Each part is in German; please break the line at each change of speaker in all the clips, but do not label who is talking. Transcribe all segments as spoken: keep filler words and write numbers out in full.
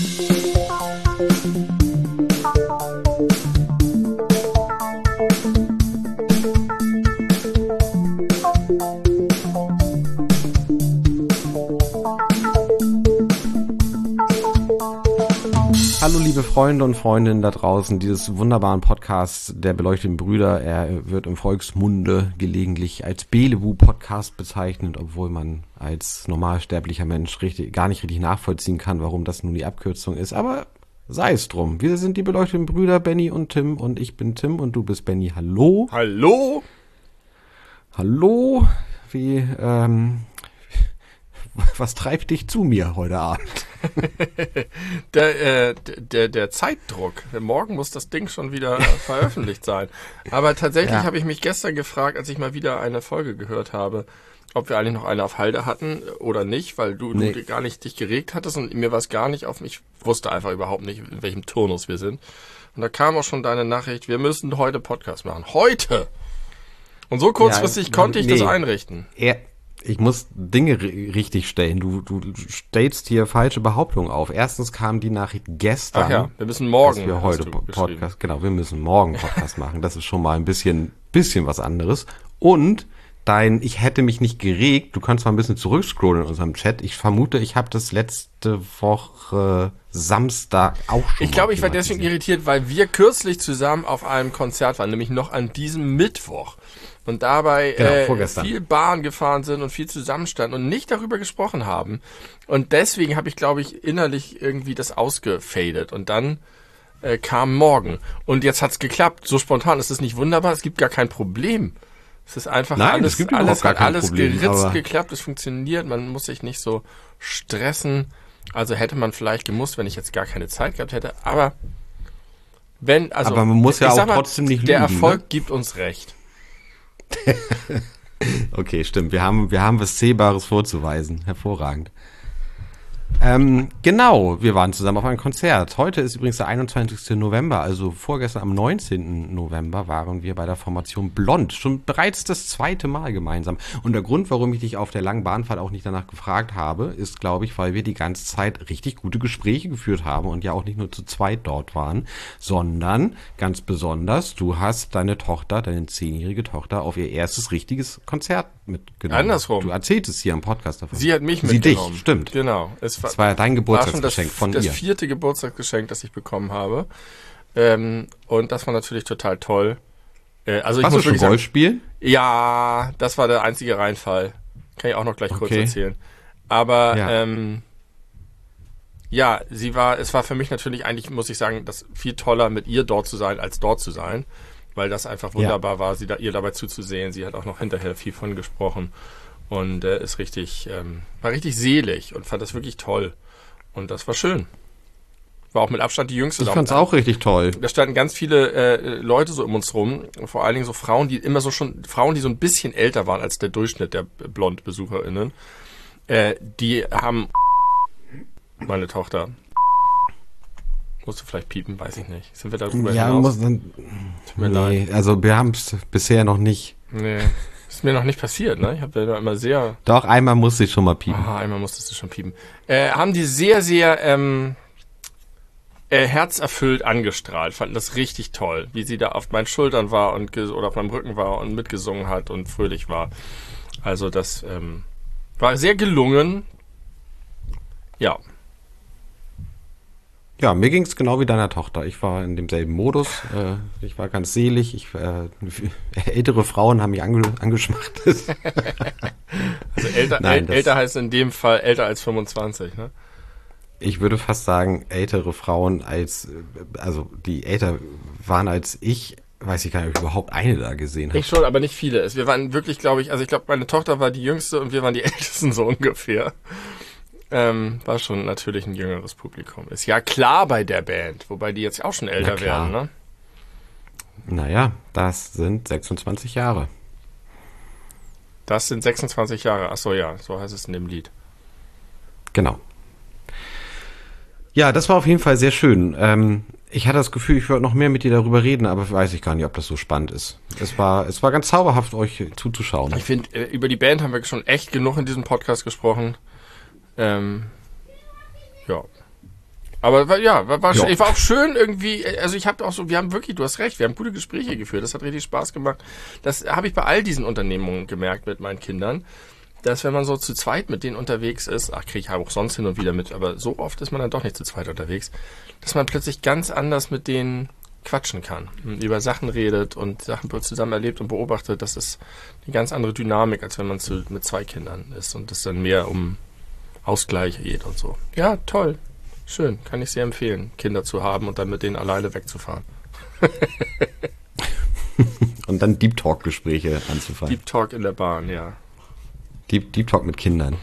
Hallo liebe Freunde und Freundinnen da draußen dieses wunderbaren Podcasts der beleuchteten Brüder. Er wird im Volksmunde gelegentlich als Belewu-Podcast bezeichnet, obwohl man als normalsterblicher Mensch richtig, gar nicht richtig nachvollziehen kann, warum das nun die Abkürzung ist. Aber sei es drum. Wir sind die beleuchteten Brüder, Benny und Tim, und ich bin Tim und du bist Benny. Hallo.
Hallo.
Hallo. Wie, ähm, was treibt dich zu mir heute Abend?
der, äh, der, der Zeitdruck. Morgen muss das Ding schon wieder veröffentlicht sein. Aber tatsächlich ja. habe ich mich gestern gefragt, als ich mal wieder eine Folge gehört habe, ob wir eigentlich noch eine auf Halde hatten oder nicht, weil du, nee. du gar nicht dich geregt hattest und mir war es gar nicht auf mich. Ich wusste einfach überhaupt nicht, in welchem Turnus wir sind. Und da kam auch schon deine Nachricht, wir müssen heute Podcast machen. Heute! Und so kurzfristig ja, konnte ich nee. das einrichten.
Ja. Ich muss Dinge r- richtig stellen. Du, du stellst hier falsche Behauptungen auf. Erstens kam die Nachricht gestern.
Ach ja, wir müssen morgen.
Dass wir heute Podcast, genau, wir müssen morgen Podcast machen. Das ist schon mal ein bisschen, bisschen was anderes. Und dein, ich hätte mich nicht geregt. Du kannst mal ein bisschen zurückscrollen in unserem Chat. Ich vermute, ich habe das letzte Woche Samstag auch schon.
Ich glaube, ich war deswegen irritiert, weil wir kürzlich zusammen auf einem Konzert waren, nämlich noch an diesem Mittwoch. Und dabei
genau,
äh, viel Bahn gefahren sind und viel zusammenstanden und nicht darüber gesprochen haben. Und deswegen habe ich, glaube ich, innerlich irgendwie das ausgefadet. Und dann äh, kam morgen. Und jetzt hat's geklappt. So spontan ist es nicht wunderbar. Es gibt gar kein Problem. Es ist einfach
Nein,
alles,
es gibt
alles,
gar kein
alles
Problem,
geritzt, geklappt. Es funktioniert. Man muss sich nicht so stressen. Also hätte man vielleicht gemusst, wenn ich jetzt gar keine Zeit gehabt hätte. Aber wenn, also.
Aber man muss ja auch
mal,
trotzdem nicht lügen.
Der Erfolg
ne?
gibt uns recht.
Okay, stimmt. Wir haben, wir haben was Sehbares vorzuweisen. Hervorragend. Ähm, genau, wir waren zusammen auf einem Konzert. Heute ist übrigens der einundzwanzigster November, also vorgestern am neunzehnten November waren wir bei der Formation Blond. Schon bereits das zweite Mal gemeinsam. Und der Grund, warum ich dich auf der langen Bahnfahrt auch nicht danach gefragt habe, ist, glaube ich, weil wir die ganze Zeit richtig gute Gespräche geführt haben und ja auch nicht nur zu zweit dort waren, sondern ganz besonders, du hast deine Tochter, deine zehnjährige Tochter, auf ihr erstes richtiges Konzert mitgenommen.
Andersrum.
Du erzählst es hier im Podcast davon.
Sie hat mich
Sie
mitgenommen.
dich, stimmt.
Genau. Es
Das war ja dein Geburtstagsgeschenk
das,
von
das
ihr.
Das vierte Geburtstagsgeschenk, das ich bekommen habe. Ähm, und das war natürlich total toll. Äh, also
Warst
ich muss
du schon Golf spielen?
Ja, das war der einzige Reinfall. Kann ich auch noch gleich kurz
Okay.
erzählen. Aber
Ja.
ähm, ja, sie war, es war für mich natürlich eigentlich, muss ich sagen, das viel toller, mit ihr dort zu sein, als dort zu sein. Weil das einfach wunderbar ja. war, sie da, ihr dabei zuzusehen. Sie hat auch noch hinterher viel von gesprochen. Und äh, ist richtig, ähm, war richtig selig und fand das wirklich toll. Und das war schön. War auch mit Abstand die jüngste.
Ich fand's auch richtig toll.
Da standen ganz viele äh, Leute so um uns rum. Vor allen Dingen so Frauen, die immer so schon, Frauen, die so ein bisschen älter waren als der Durchschnitt der Blond-BesucherInnen. Äh, die haben, meine Tochter, musst du vielleicht piepen, weiß ich nicht. Sind wir da drüber
ja,
hinaus?
muss dann,
Tut mir
nee,
leid.
also wir haben es bisher noch nicht.
Nee. Ist mir noch nicht passiert, ne? Ich habe ja immer sehr...
Doch, einmal musste ich schon mal piepen.
Ah, einmal musstest du schon piepen. Äh, haben die sehr, sehr ähm, äh, herzerfüllt angestrahlt. Fanden das richtig toll, wie sie da auf meinen Schultern war und ge- oder auf meinem Rücken war und mitgesungen hat und fröhlich war. Also das ähm, war sehr gelungen. Ja.
Ja, mir ging's genau wie deiner Tochter. Ich war in demselben Modus. Äh, ich war ganz selig. Ich, äh, ältere Frauen haben mich ange- angeschmachtet.
Also älter,
Nein,
äl- älter heißt in dem Fall älter als fünfundzwanzig, ne?
Ich würde fast sagen, ältere Frauen als, also die älter waren als ich, weiß ich gar nicht, ob ich überhaupt eine da gesehen habe.
Ich schon, aber nicht viele. Es- Wir waren wirklich, glaube ich, also ich glaube, meine Tochter war die jüngste und wir waren die ältesten so ungefähr. Ähm, war schon natürlich ein jüngeres Publikum. Ist ja klar bei der Band, wobei die jetzt auch schon älter
Na klar.
werden, ne?
Naja, das sind sechsundzwanzig Jahre.
Das sind sechsundzwanzig Jahre. Ach so, ja, so heißt es in dem Lied.
Genau. Ja, das war auf jeden Fall sehr schön. Ähm, ich hatte das Gefühl, ich würde noch mehr mit dir darüber reden, aber weiß ich gar nicht, ob das so spannend ist. Es war, es war ganz zauberhaft, euch zuzuschauen.
Ich finde, äh, über die Band haben wir schon echt genug in diesem Podcast gesprochen. Ähm, ja. Aber war- ja, war, war,
Ja.
schön- war auch schön irgendwie, also ich habe auch so, wir haben wirklich, du hast recht, wir haben gute Gespräche geführt, das hat richtig Spaß gemacht. Das habe ich bei all diesen Unternehmungen gemerkt mit meinen Kindern, dass wenn man so zu zweit mit denen unterwegs ist, ach, kriege ich auch sonst hin und wieder mit, aber so oft ist man dann doch nicht zu zweit unterwegs, dass man plötzlich ganz anders mit denen quatschen kann, und über Sachen redet und Sachen zusammen erlebt und beobachtet. Das ist eine ganz andere Dynamik, als wenn man zu, mit zwei Kindern ist und es dann mehr um Ausgleich geht und so. Ja, toll. Schön. Kann ich sehr empfehlen, Kinder zu haben und dann mit denen alleine wegzufahren.
Und dann Deep Talk-Gespräche anzufangen.
Deep Talk in der Bahn, ja.
Deep, Deep Talk mit Kindern.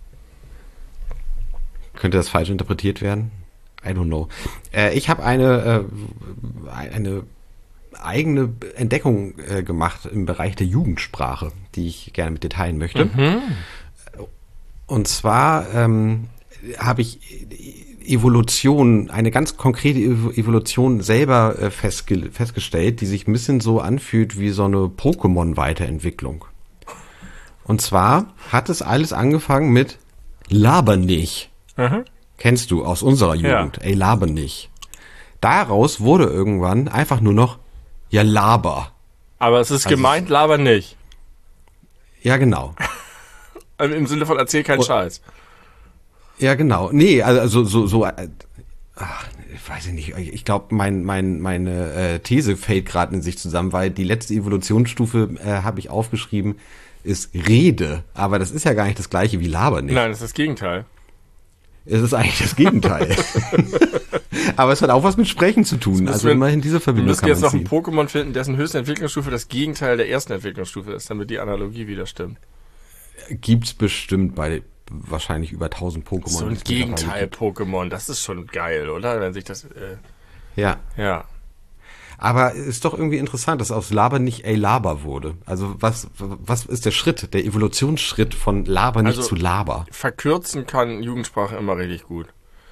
Könnte das falsch interpretiert werden? I don't know. Äh, ich habe eine, äh, eine eigene Entdeckung äh, gemacht im Bereich der Jugendsprache, die ich gerne mit dir teilen möchte.
Mhm.
Und zwar ähm, habe ich Evolution, eine ganz konkrete Ev- Evolution selber äh, festge- festgestellt, die sich ein bisschen so anfühlt wie so eine Pokémon-Weiterentwicklung. Und zwar hat es alles angefangen mit Laber nicht.
Mhm.
Kennst du aus unserer Jugend.
Ja.
Ey, laber nicht. Daraus wurde irgendwann einfach nur noch, ja, laber.
Aber es ist
Also
gemeint, laber nicht.
Ja, genau.
Also im Sinne von erzähl keinen
Oh.
Scheiß.
Ja, genau. Nee, also so, so, äh, ach, ich weiß ich nicht. Ich glaube, mein, mein, meine äh, These fällt gerade in sich zusammen, weil die letzte Evolutionsstufe äh, habe ich aufgeschrieben, ist Rede. Aber das ist ja gar nicht das gleiche wie Laber nicht.
Nein, das ist das Gegenteil.
Es ist eigentlich das Gegenteil. Aber es hat auch was mit Sprechen zu tun.
müssen
Also
wir-
immerhin diese
Wir
Verbindung
müssen
kann
jetzt
man
noch einen
ziehen.
Pokémon finden, dessen höchste Entwicklungsstufe das Gegenteil der ersten Entwicklungsstufe ist, damit die Analogie wieder stimmt.
Gibt's bestimmt bei wahrscheinlich über tausend Pokémon.
So ein
die es mittlerweile
Gegenteil-Pokémon, das ist schon geil, oder? Wenn sich das, äh,
gibt. Ja.
ja.
Aber es ist doch irgendwie interessant, dass aus Laber nicht ey Laber wurde. Also was, was ist der Schritt, der Evolutionsschritt von Laber nicht
Also-
zu Laber?
Verkürzen kann Jugendsprache immer richtig gut.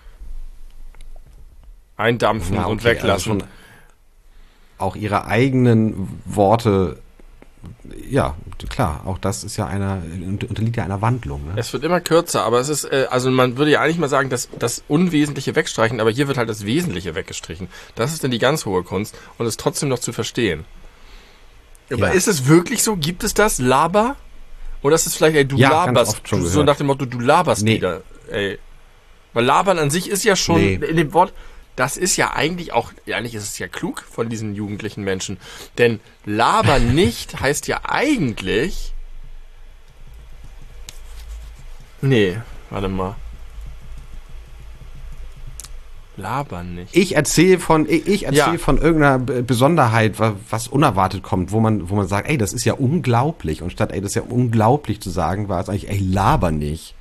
Eindampfen
Ja,
und
okay,
weglassen.
also schon auch ihre eigenen Worte, ja, klar, auch das ist ja einer, unterliegt ja einer Wandlung. Ne?
Es wird immer kürzer, aber es ist, äh, also man würde ja eigentlich mal sagen, dass das Unwesentliche wegstreichen, aber hier wird halt das Wesentliche weggestrichen. Das ist dann die ganz hohe Kunst und es trotzdem noch zu verstehen. Aber
Ja.
ist es wirklich so? Gibt es das? Laber? Oder ist es vielleicht, ey, du
Ja, ganz
laberst,
oft schon
du, so
gehört.
nach dem Motto, du laberst
Nee.
wieder, ey. Weil labern an sich ist ja schon,
Nee.
in dem Wort, das ist ja eigentlich auch, eigentlich ist es ja klug von diesen jugendlichen Menschen. Denn labern nicht heißt ja eigentlich, nee, warte mal. Labern nicht.
Ich erzähle von, ich ich erzähle
Ja.
von irgendeiner B- Besonderheit, wa- was unerwartet kommt, wo man, wo man sagt, ey, das ist ja unglaublich. Und statt, ey, das ist ja unglaublich zu sagen, war es eigentlich, ey, laber nicht.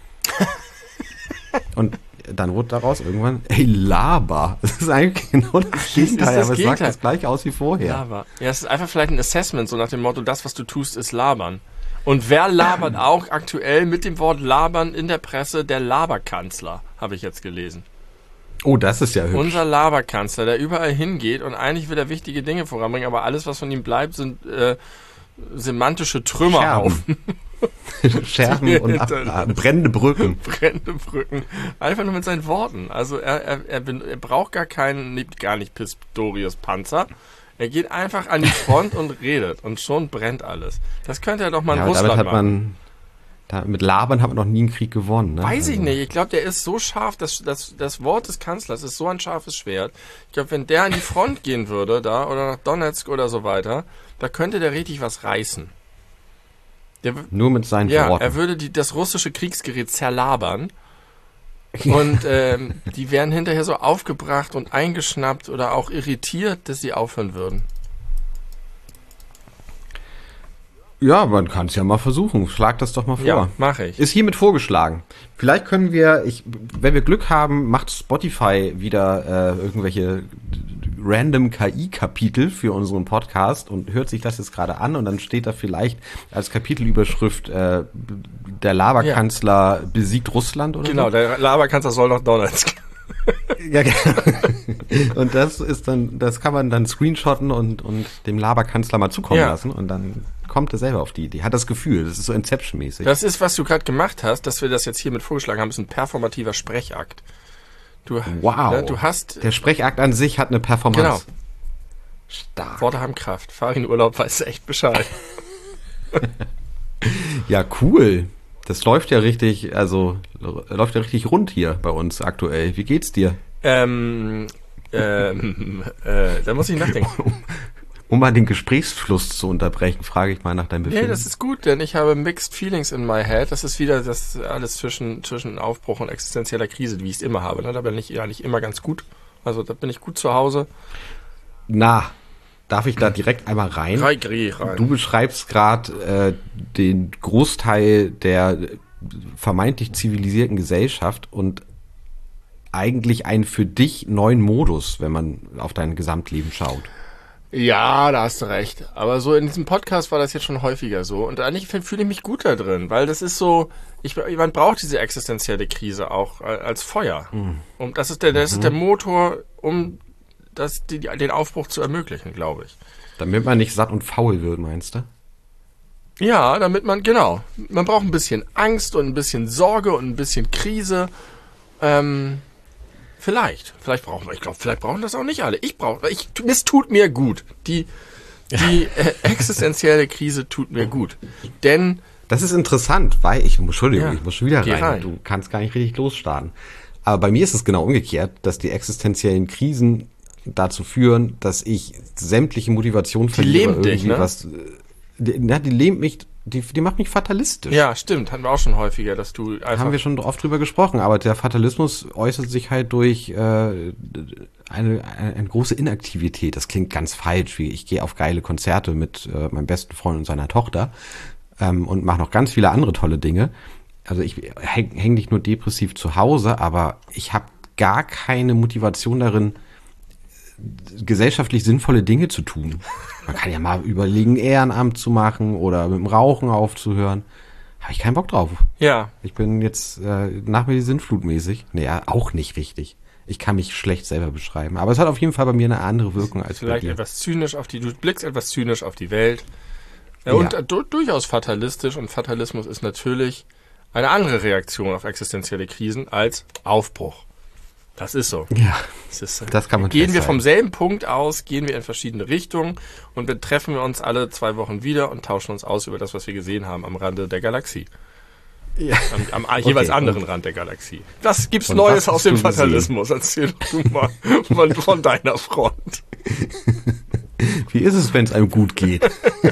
Und dann wurde daraus irgendwann, ey, laber. Das ist eigentlich genau das Gegenteil,
das
aber es sagt
Gegenteil.
das gleich aus wie vorher.
Laber. Ja, es ist einfach vielleicht ein Assessment, so nach dem Motto, das, was du tust, ist labern. Und wer labert auch aktuell mit dem Wort labern in der Presse? Der Laberkanzler, habe ich jetzt gelesen.
Oh, das ist ja hübsch.
Unser Laberkanzler, der überall hingeht und eigentlich will er wichtige Dinge voranbringen, aber alles, was von ihm bleibt, sind äh, semantische Trümmerhaufen,
Scherben und ab, ah, brennende Brücken.
brennende Brücken. Einfach nur mit seinen Worten. Also er, er, er, bin- er braucht gar keinen, nee, gar nicht Pistorius Panzer. Er geht einfach an die Front und redet und schon brennt alles. Das könnte er doch mal in
Ja, aber
Russland
damit hat
machen.
man, da, mit Labern hat man noch nie einen Krieg gewonnen. Ne?
Weiß ich
Also,
nicht. Ich glaube, der ist so scharf, das, das, das Wort des Kanzlers ist so ein scharfes Schwert. Ich glaube, wenn der an die Front gehen würde, da, oder nach Donetsk oder so weiter, da könnte der richtig was reißen. Der, w-
Nur mit seinen
ja,
Worten.
er würde die, das russische Kriegsgerät zerlabern. Und ähm, die wären hinterher so aufgebracht und eingeschnappt oder auch irritiert, dass sie aufhören würden.
Ja, man kann es ja mal versuchen. Schlag das doch mal vor.
Ja, mache ich.
Ist hiermit vorgeschlagen. Vielleicht können wir, ich, wenn wir Glück haben, macht Spotify wieder äh, irgendwelche random K I-Kapitel für unseren Podcast und hört sich das jetzt gerade an und dann steht da vielleicht als Kapitelüberschrift äh, der Laberkanzler besiegt Russland oder
Genau,
so.
der Laberkanzler soll nach Donetsk.
Ja, genau. Und das ist dann, das kann man dann screenshotten und, und dem Laberkanzler mal zukommen
Ja.
lassen und dann kommt er selber auf die Idee. Hat das Gefühl, das ist so Inception-mäßig.
Das ist, was du gerade gemacht hast, dass wir das jetzt hiermit vorgeschlagen haben, ist ein performativer Sprechakt. Du,
wow.
Ne, du hast...
Der Sprechakt an sich hat eine Performance.
Genau.
Stark.
Worte haben Kraft. Fahr in Urlaub, weißt du echt Bescheid.
Ja, cool. Das läuft ja richtig, also läuft ja richtig rund hier bei uns aktuell. Wie geht's dir?
Ähm, ähm, äh, da muss ich nachdenken.
Um, um mal den Gesprächsfluss zu unterbrechen, frage ich mal nach deinem Befinden.
Nee, das ist gut, denn ich habe mixed feelings in my head. Das ist wieder das alles zwischen, zwischen Aufbruch und existenzieller Krise, wie ich es immer habe. Ne? Da bin ich eigentlich immer ganz gut. Also da bin ich gut zu Hause.
Na, darf ich da direkt einmal rein?
Rein, rein.
Du beschreibst gerade äh, den Großteil der vermeintlich zivilisierten Gesellschaft und eigentlich einen für dich neuen Modus, wenn man auf dein Gesamtleben schaut.
Ja, da hast du recht. Aber so in diesem Podcast war das jetzt schon häufiger so. Und eigentlich fühle ich mich gut da drin, weil das ist so, ich, man braucht diese existenzielle Krise auch als Feuer. Mhm. Und das ist der, das mhm. ist der Motor, um das, die, den Aufbruch zu ermöglichen, glaube ich.
Damit man nicht satt und faul wird, meinst du?
Ja, damit man, genau. Man braucht ein bisschen Angst und ein bisschen Sorge und ein bisschen Krise. Ähm, vielleicht. Vielleicht brauchen wir, ich glaube, vielleicht brauchen das auch nicht alle. Ich brauche, ich, es tut mir gut. Die, die äh, existenzielle Krise tut mir gut. Denn...
Das ist interessant, weil ich, Entschuldigung, ja, ich muss schon wieder rein.
rein.
Du kannst gar nicht richtig losstarten. Aber bei mir ist es genau umgekehrt, dass die existenziellen Krisen dazu führen, dass ich sämtliche Motivation verliere.
Die lähmt dich, ne?
Was, die, na, die lähmt mich, die, die macht mich fatalistisch.
Ja, stimmt. Hatten wir auch schon häufiger, dass du einfach...
Haben wir schon oft drüber gesprochen, aber der Fatalismus äußert sich halt durch äh, eine, eine, eine große Inaktivität. Das klingt ganz falsch, wie ich gehe auf geile Konzerte mit äh, meinem besten Freund und seiner Tochter ähm, und mache noch ganz viele andere tolle Dinge. Also ich hänge häng nicht nur depressiv zu Hause, aber ich habe gar keine Motivation darin, gesellschaftlich sinnvolle Dinge zu tun. Man kann ja mal überlegen, Ehrenamt zu machen oder mit dem Rauchen aufzuhören. Habe ich keinen Bock drauf.
Ja.
Ich bin jetzt äh, nach mir die Sinnflut mäßig. Nee, auch nicht richtig. Ich kann mich schlecht selber beschreiben. Aber es hat auf jeden Fall bei mir eine andere Wirkung als
Vielleicht
bei dir.
etwas zynisch auf die, du blickst etwas zynisch auf die Welt. Ja, und ja. Du, durchaus fatalistisch. Und Fatalismus ist natürlich eine andere Reaktion auf existenzielle Krisen als Aufbruch. Das ist so.
Ja,
das, ist,
das kann man
Gehen wir
festhalten.
vom selben Punkt aus, gehen wir in verschiedene Richtungen und dann treffen wir uns alle zwei Wochen wieder und tauschen uns aus über das, was wir gesehen haben am Rande der Galaxie.
Ja.
Am, am jeweils okay, anderen Rand der Galaxie. Was gibt's Neues aus dem Fatalismus? Erzähl du mal von, von deiner Front.
Wie ist es, wenn es einem gut geht?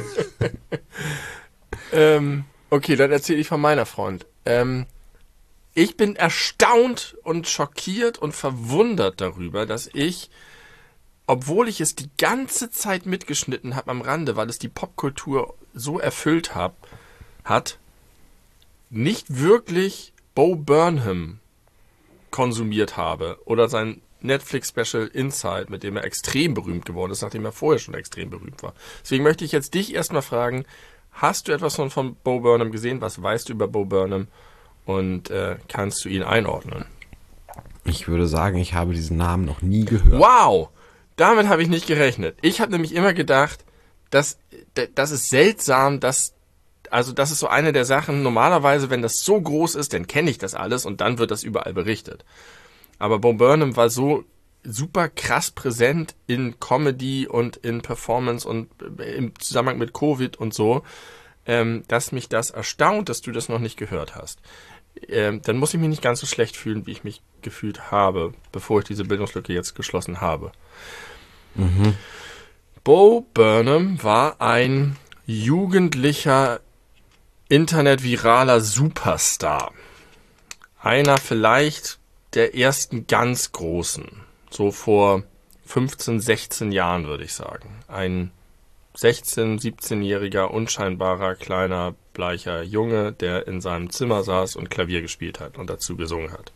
ähm, okay, dann erzähle ich von meiner Front. Ähm, Ich bin erstaunt und schockiert und verwundert darüber, dass ich, obwohl ich es die ganze Zeit mitgeschnitten habe am Rande, weil es die Popkultur so erfüllt hab, hat, nicht wirklich Bo Burnham konsumiert habe oder sein Netflix-Special Inside, mit dem er extrem berühmt geworden ist, nachdem er vorher schon extrem berühmt war. Deswegen möchte ich jetzt dich erstmal fragen, hast du etwas von, von Bo Burnham gesehen? Was weißt du über Bo Burnham? Und äh, kannst du ihn einordnen?
Ich würde sagen, ich habe diesen Namen noch nie gehört.
Wow! Damit habe ich nicht gerechnet. Ich habe nämlich immer gedacht, dass das ist seltsam, dass also das ist so eine der Sachen, normalerweise, wenn das so groß ist, dann kenne ich das alles und dann wird das überall berichtet. Aber Bo Burnham war so super krass präsent in Comedy und in Performance und im Zusammenhang mit Covid und so, ähm, dass mich das erstaunt, dass du das noch nicht gehört hast. Ähm, dann muss ich mich nicht ganz so schlecht fühlen, wie ich mich gefühlt habe, bevor ich diese Bildungslücke jetzt geschlossen habe.
Mhm.
Bo Burnham war ein jugendlicher, internetviraler Superstar. Einer vielleicht der ersten ganz großen. So vor fünfzehn, sechzehn Jahren, würde ich sagen. Ein sechzehn-, siebzehnjähriger, unscheinbarer, kleiner, bleicher Junge, der in seinem Zimmer saß und Klavier gespielt hat und dazu gesungen hat.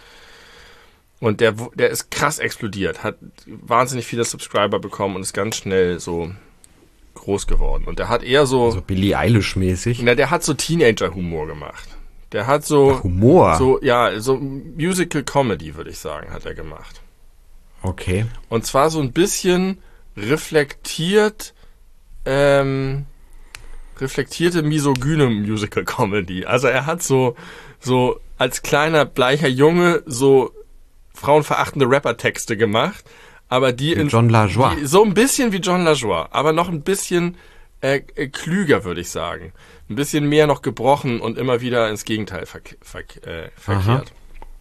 Und der, der ist krass explodiert, hat wahnsinnig viele Subscriber bekommen und ist ganz schnell so groß geworden. Und der hat eher so...
Also Billie Eilish-mäßig?
Na, der hat so Teenager-Humor gemacht. Der hat so...
Ach, Humor?
So, ja, so Musical-Comedy, würde ich sagen, hat er gemacht.
Okay.
Und zwar so ein bisschen reflektiert... Ähm, reflektierte misogyne Musical Comedy. Also er hat so, so als kleiner bleicher Junge so frauenverachtende Rapper-Texte gemacht, aber die
Wie
in
John LaJoie.
Die, so ein bisschen wie John LaJoie, aber noch ein bisschen äh, äh, klüger, würde ich sagen. Ein bisschen mehr noch gebrochen und immer wieder ins Gegenteil verk verk äh, verkehrt.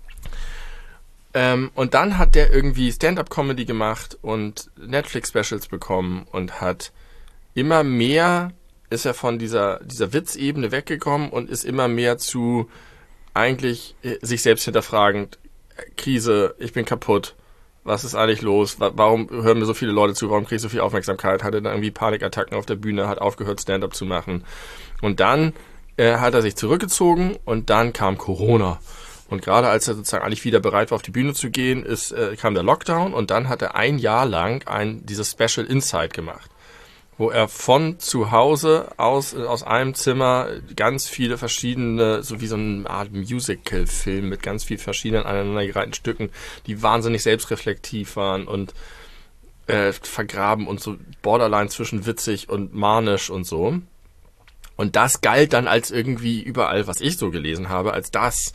Ähm, und dann hat der irgendwie Stand-up-Comedy gemacht und Netflix-Specials bekommen und hat immer mehr, ist er von dieser, dieser Witzebene weggekommen und ist immer mehr zu eigentlich äh, sich selbst hinterfragend, Krise, ich bin kaputt, was ist eigentlich los, warum hören mir so viele Leute zu, warum kriege ich so viel Aufmerksamkeit, hatte dann irgendwie Panikattacken auf der Bühne, hat aufgehört Stand-up zu machen und dann äh, hat er sich zurückgezogen und dann kam Corona. Und gerade als er sozusagen eigentlich wieder bereit war, auf die Bühne zu gehen, ist, äh, kam der Lockdown und dann hat er ein Jahr lang ein, dieses Special Inside gemacht, wo er von zu Hause aus, aus einem Zimmer ganz viele verschiedene, so wie so eine Art Musical-Film mit ganz vielen verschiedenen aneinandergereihten Stücken, die wahnsinnig selbstreflektiv waren und äh, vergraben und so borderline zwischen witzig und manisch und so. Und das galt dann als irgendwie überall, was ich so gelesen habe, als das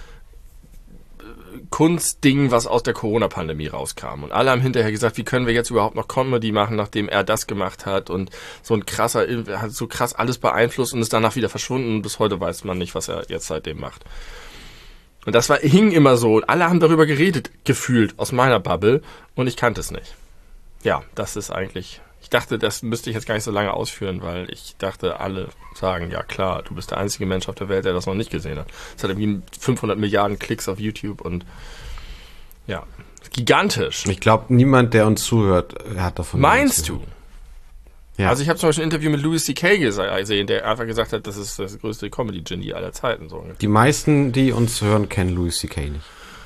Kunstding, was aus der Corona-Pandemie rauskam. Und alle haben hinterher gesagt, wie können wir jetzt überhaupt noch Comedy machen, nachdem er das gemacht hat und so ein krasser, er hat so krass alles beeinflusst und ist danach wieder verschwunden und bis heute weiß man nicht, was er jetzt seitdem macht. Und das war, hing immer so. Alle haben darüber geredet, gefühlt, aus meiner Bubble und ich kannte es nicht. Ja, das ist eigentlich... Ich dachte, das müsste ich jetzt gar nicht so lange ausführen, weil ich dachte, alle sagen, ja klar, du bist der einzige Mensch auf der Welt, der das noch nicht gesehen hat. Es hat irgendwie fünfhundert Milliarden Klicks auf YouTube und ja, gigantisch.
Ich glaube, niemand, der uns zuhört, hat davon
Meinst du?
Ja.
Also ich habe zum Beispiel ein Interview mit Louis C K gesehen, der einfach gesagt hat, das ist das größte Comedy-Genie aller Zeiten. So ungefähr.
Die meisten, die uns hören, kennen Louis C K nicht.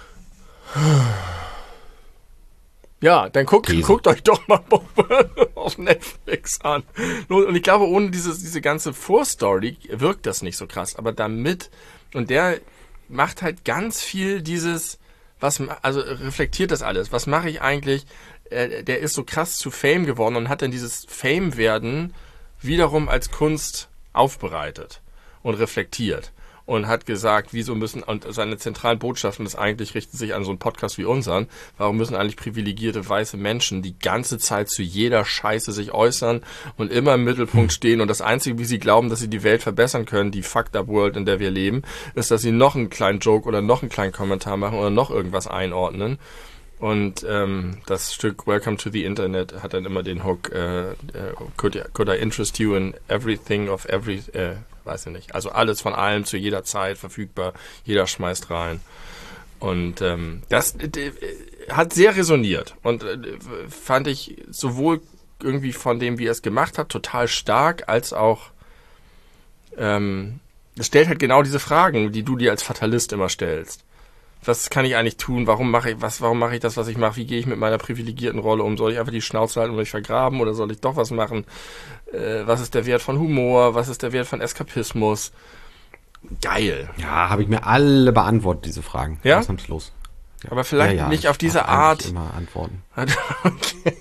Ja, dann guckt, guckt euch doch mal auf Netflix an. Und ich glaube, ohne dieses, diese ganze Vorstory wirkt das nicht so krass. Aber damit, und der macht halt ganz viel dieses, was, also reflektiert das alles. Was mache ich eigentlich? Äh, der ist so krass zu Fame geworden und hat dann dieses Fame-Werden wiederum als Kunst aufbereitet und reflektiert. Und hat gesagt, wieso müssen, und seine zentralen Botschaften ist eigentlich, richten sich an so einen Podcast wie unseren, warum müssen eigentlich privilegierte weiße Menschen die ganze Zeit zu jeder Scheiße sich äußern und immer im Mittelpunkt stehen und das Einzige, wie sie glauben, dass sie die Welt verbessern können, die fucked up world, in der wir leben, ist, dass sie noch einen kleinen Joke oder noch einen kleinen Kommentar machen oder noch irgendwas einordnen. Und ähm, das Stück Welcome to the Internet hat dann immer den Hook, äh, äh, could, could I interest you in everything of every, äh, weiß ich nicht, also alles von allem zu jeder Zeit verfügbar, jeder schmeißt rein. Und ähm, das äh, hat sehr resoniert und äh, fand ich sowohl irgendwie von dem, wie er es gemacht hat, total stark, als auch ähm, es stellt halt genau diese Fragen, die du dir als Fatalist immer stellst. Was kann ich eigentlich tun? Warum mache ich was? Warum mache ich das, was ich mache? Wie gehe ich mit meiner privilegierten Rolle um? Soll ich einfach die Schnauze halten und mich vergraben oder soll ich doch was machen? Äh, was ist der Wert von Humor? Was ist der Wert von Eskapismus? Geil.
Ja, habe ich mir alle beantwortet, diese Fragen.
Ja?
Ausnahmslos. Ja.
Aber vielleicht
ja, ja,
nicht auf diese
Art.
Immer
antworten.
Okay.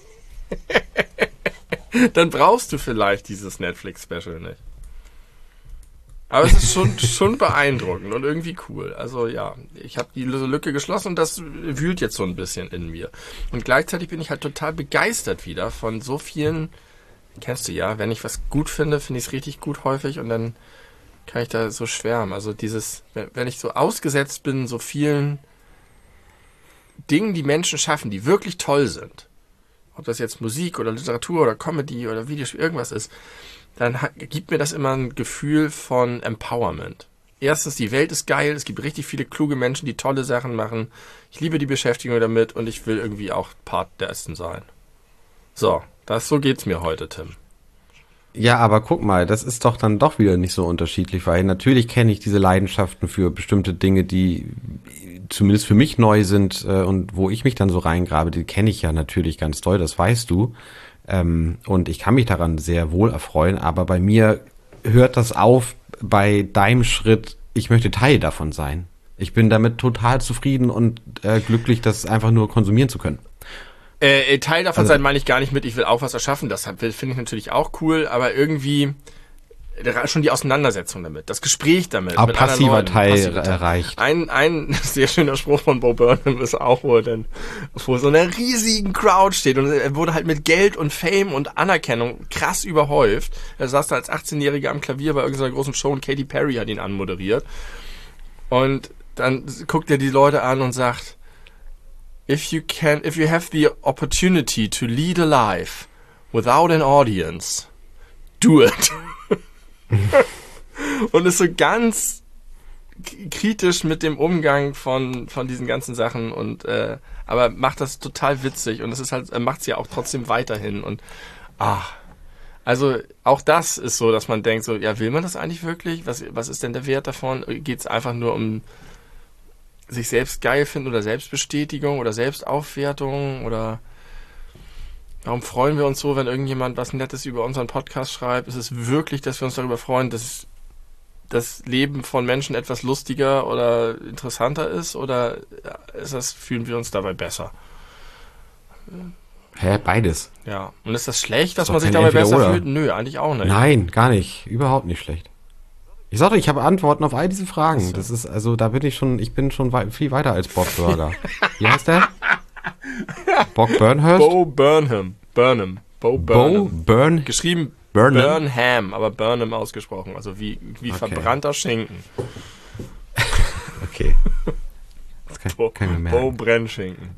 Dann brauchst du vielleicht dieses Netflix-Special nicht. Aber es ist schon schon beeindruckend und irgendwie cool. Also ja, ich habe die Lücke geschlossen und das wühlt jetzt so ein bisschen in mir. Und gleichzeitig bin ich halt total begeistert wieder von so vielen, kennst du ja, wenn ich was gut finde, finde ich es richtig gut häufig und dann kann ich da so schwärmen. Also dieses, wenn ich so ausgesetzt bin, so vielen Dingen, die Menschen schaffen, die wirklich toll sind, ob das jetzt Musik oder Literatur oder Comedy oder Videospiel, irgendwas ist, dann hat, gibt mir das immer ein Gefühl von Empowerment. Erstens, die Welt ist geil, es gibt richtig viele kluge Menschen, die tolle Sachen machen. Ich liebe die Beschäftigung damit und ich will irgendwie auch Part dessen sein. So, das, so geht's mir heute, Tim.
Ja, aber guck mal, das ist doch dann doch wieder nicht so unterschiedlich, weil natürlich kenne ich diese Leidenschaften für bestimmte Dinge, die zumindest für mich neu sind äh, und wo ich mich dann so reingrabe, die kenne ich ja natürlich ganz doll, das weißt du. Ähm, und ich kann mich daran sehr wohl erfreuen, aber bei mir hört das auf bei deinem Schritt, ich möchte Teil davon sein. Ich bin damit total zufrieden und äh, glücklich, das einfach nur konsumieren zu können.
Äh, Teil davon
also,
sein meine ich gar nicht mit, ich will auch was erschaffen, das finde ich natürlich auch cool, aber irgendwie schon die Auseinandersetzung damit, das Gespräch damit.
Aber
mit
passiver
Leuten,
Teil
passiver
erreicht.
Ein, ein sehr schöner Spruch von Bo Burnham ist auch, wo er dann vor so einer riesigen Crowd steht und er wurde halt mit Geld und Fame und Anerkennung krass überhäuft. Er saß da als achtzehnjähriger am Klavier bei irgendeiner großen Show und Katy Perry hat ihn anmoderiert. Und dann guckt er die Leute an und sagt, if you can, if you have the opportunity to lead a life without an audience, do it. Und ist so ganz kritisch mit dem Umgang von von diesen ganzen Sachen und äh, aber macht das total witzig und es ist halt, er macht es ja auch trotzdem weiterhin und ach, also auch das ist so, dass man denkt so, ja, will man das eigentlich wirklich? Was was ist denn der Wert davon? Geht es einfach nur um sich selbst geil finden oder Selbstbestätigung oder Selbstaufwertung oder warum freuen wir uns so, wenn irgendjemand was Nettes über unseren Podcast schreibt? Ist es wirklich, dass wir uns darüber freuen, dass das Leben von Menschen etwas lustiger oder interessanter ist? Oder ist das, fühlen wir uns dabei besser?
Hä, beides.
Ja. Und ist das schlecht, dass
Ist
man sich
doch kein
dabei besser
Entweder-Oder.
fühlt? Nö, eigentlich auch nicht.
Nein, gar nicht. Überhaupt nicht schlecht. Ich sagte, ich habe Antworten auf all diese Fragen.
So.
Das ist, also da bin ich schon, ich bin schon wei- viel weiter als Bob Burger. Wie heißt der? Bob Burnhurst?
Bo Burnham. Burnham. Bo
Bo
Burnham.
Burn
Geschrieben
Burnham?
Burnham, aber Burnham ausgesprochen. Also wie, wie
Okay.
verbrannter Schinken.
Okay. Das kann,
Bo,
kann ich mir
Bo
merken.
Brennschinken.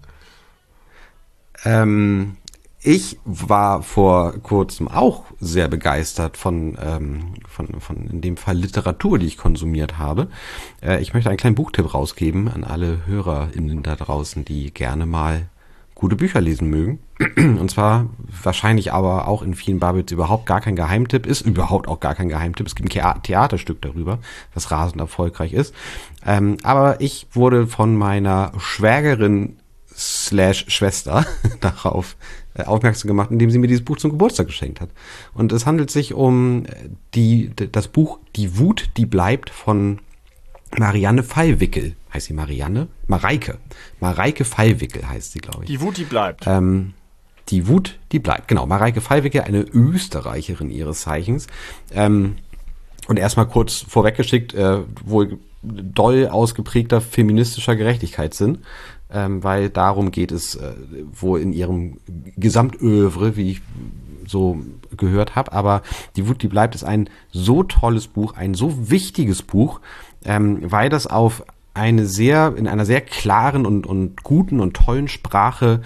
Ähm, ich war vor kurzem auch sehr begeistert von, ähm, von, von in dem Fall Literatur, die ich konsumiert habe. Äh, ich möchte einen kleinen Buchtipp rausgeben an alle HörerInnen da draußen, die gerne mal gute Bücher lesen mögen. Und zwar wahrscheinlich aber auch in vielen Bubbles überhaupt gar kein Geheimtipp ist, überhaupt auch gar kein Geheimtipp. Es gibt ein Thea- Theaterstück darüber, das rasend erfolgreich ist. Ähm, aber ich wurde von meiner Schwägerin slash Schwester darauf äh, aufmerksam gemacht, indem sie mir dieses Buch zum Geburtstag geschenkt hat. Und es handelt sich um die, d- das Buch Die Wut, die bleibt von Marianne Fallwickel. Heißt sie Marianne? Mareike. Mareike Fallwickel heißt sie, glaube ich.
Die Wut, die bleibt.
Ähm, die Wut, die bleibt. Genau, Mareike Fallwickel, eine Österreicherin ihres Zeichens. Ähm, und erstmal kurz vorweggeschickt, äh, wohl doll ausgeprägter feministischer Gerechtigkeitssinn, ähm, weil darum geht es äh, wohl in ihrem Gesamtövre, wie ich so gehört habe. Aber Die Wut, die bleibt, ist ein so tolles Buch, ein so wichtiges Buch, ähm, weil das auf eine sehr, in einer sehr klaren und, und guten und tollen Sprache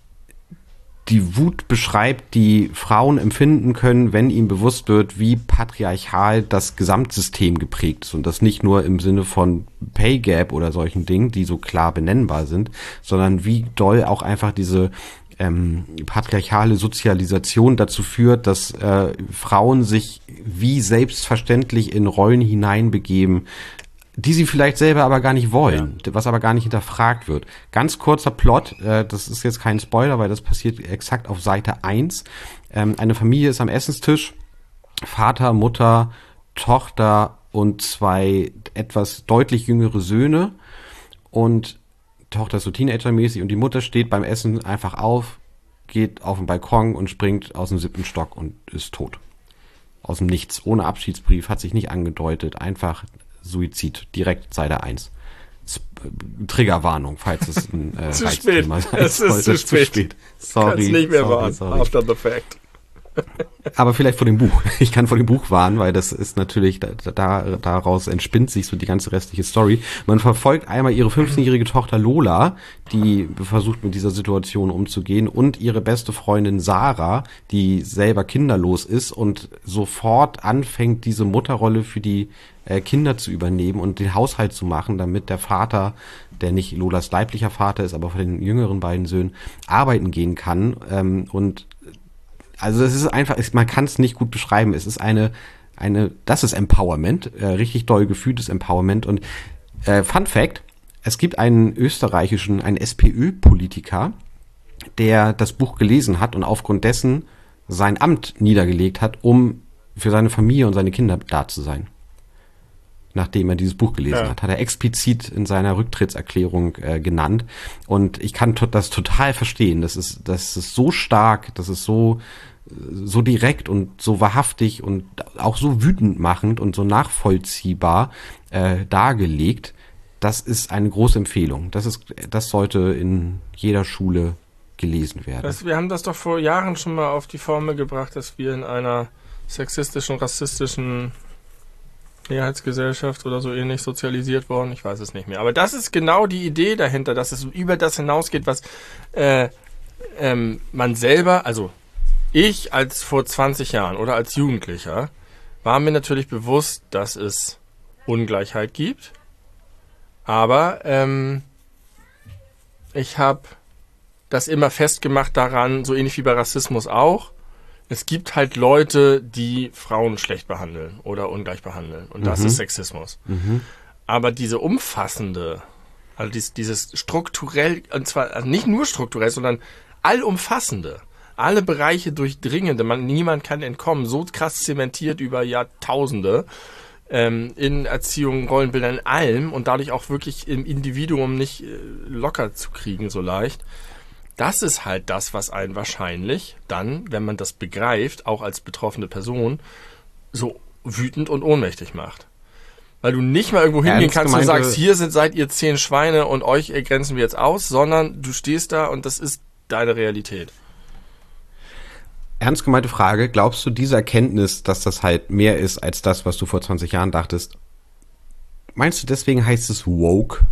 die Wut beschreibt, die Frauen empfinden können, wenn ihnen bewusst wird, wie patriarchal das Gesamtsystem geprägt ist. Und das nicht nur im Sinne von Pay Gap oder solchen Dingen, die so klar benennbar sind, sondern wie doll auch einfach diese ähm, patriarchale Sozialisation dazu führt, dass äh, Frauen sich wie selbstverständlich in Rollen hineinbegeben, die sie vielleicht selber aber gar nicht wollen, ja. Was aber gar nicht hinterfragt wird. Ganz kurzer Plot, äh, das ist jetzt kein Spoiler, weil das passiert exakt auf Seite eins. Ähm, eine Familie ist am Essenstisch, Vater, Mutter, Tochter und zwei etwas deutlich jüngere Söhne und Tochter ist so Teenager-mäßig und die Mutter steht beim Essen einfach auf, geht auf den Balkon und springt aus dem siebten Stock und ist tot. Aus dem Nichts, ohne Abschiedsbrief, hat sich nicht angedeutet, einfach Suizid, direkt Seite eins. Sp- Triggerwarnung, falls es ein äh,
Zu spät.
Reizthema sein
Es ist
sollte.
zu spät.
spät. Sorry.
Kannst nicht mehr
sorry,
warnen.
sorry.
After the fact.
Aber vielleicht vor dem Buch. Ich kann vor dem Buch warnen, weil das ist natürlich, da, da, daraus entspinnt sich so die ganze restliche Story. Man verfolgt einmal ihre fünfzehnjährige Tochter Lola, die versucht mit dieser Situation umzugehen, und ihre beste Freundin Sarah, die selber kinderlos ist und sofort anfängt, diese Mutterrolle für die äh, Kinder zu übernehmen und den Haushalt zu machen, damit der Vater, der nicht Lolas leiblicher Vater ist, aber von den jüngeren beiden Söhnen, arbeiten gehen kann. Ähm, und Also es ist einfach, es, man kann es nicht gut beschreiben. Es ist eine, eine, das ist Empowerment, äh, richtig doll gefühltes Empowerment. Und äh, Fun Fact, es gibt einen österreichischen, einen SPÖ-Politiker, der das Buch gelesen hat und aufgrund dessen sein Amt niedergelegt hat, um für seine Familie und seine Kinder da zu sein. nachdem er dieses Buch gelesen
Ja.
hat. Hat er explizit in seiner Rücktrittserklärung äh, genannt. Und ich kann to- das total verstehen. Das ist, das ist so stark, das ist so, so direkt und so wahrhaftig und auch so wütend machend und so nachvollziehbar äh, dargelegt. Das ist eine große Empfehlung. Das ist, das sollte in jeder Schule gelesen werden.
Das, wir haben das doch vor Jahren schon mal auf die Formel gebracht, dass wir in einer sexistischen, rassistischen Mehrheitsgesellschaft oder so ähnlich sozialisiert worden. Ich weiß es nicht mehr. Aber das ist genau die Idee dahinter, dass es über das hinausgeht, was äh, ähm, man selber, also ich als vor zwanzig Jahren oder als Jugendlicher, war mir natürlich bewusst, dass es Ungleichheit gibt. Aber ähm, ich habe das immer festgemacht daran, so ähnlich wie bei Rassismus auch. Es gibt halt Leute, die Frauen schlecht behandeln oder ungleich behandeln. Und das
Mhm.
ist Sexismus.
Mhm.
Aber diese umfassende, also dieses, dieses strukturell, und zwar also nicht nur strukturell, sondern allumfassende, alle Bereiche durchdringende, man, niemand kann entkommen, so krass zementiert über Jahrtausende, ähm, in Erziehung, Rollenbildern, in allem und dadurch auch wirklich im Individuum nicht äh, locker zu kriegen so leicht. Das ist halt das, was einen wahrscheinlich dann, wenn man das begreift, auch als betroffene Person, so wütend und ohnmächtig macht. Weil du nicht mal irgendwo hingehen
Ernst
kannst und
gemeinte-
sagst, hier sind, seid ihr zehn Schweine und euch äh, grenzen wir jetzt aus, sondern du stehst da und das ist deine Realität.
Ernst gemeinte Frage, glaubst du, diese Erkenntnis, dass das halt mehr ist als das, was du vor zwanzig Jahren dachtest, meinst du, deswegen heißt es woke?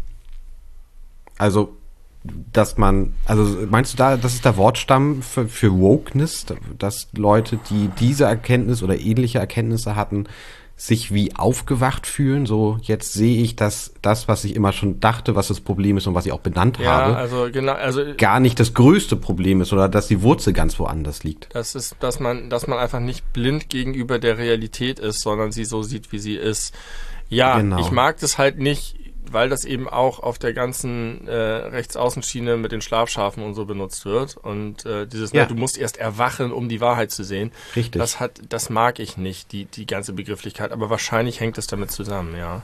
Also, dass man, also meinst du da, das ist der Wortstamm für, für Wokeness, dass Leute, die diese Erkenntnis oder ähnliche Erkenntnisse hatten, sich wie aufgewacht fühlen, so jetzt sehe ich, dass das, was ich immer schon dachte, was das Problem ist und was ich auch benannt
Ja,
habe,
also genau, also
gar nicht das größte Problem ist oder dass die Wurzel ganz woanders liegt.
das ist, dass man, dass man einfach nicht blind gegenüber der Realität ist, sondern sie so sieht, wie sie ist. Ja,
Genau.
ich mag das halt nicht, weil das eben auch auf der ganzen äh, Rechtsaußenschiene mit den Schlafschafen und so benutzt wird. Und äh, dieses,
Ja.
ne, du musst erst erwachen, um die Wahrheit zu sehen.
Richtig.
Das hat, das mag ich nicht, die, die ganze Begrifflichkeit. Aber wahrscheinlich hängt es damit zusammen, ja.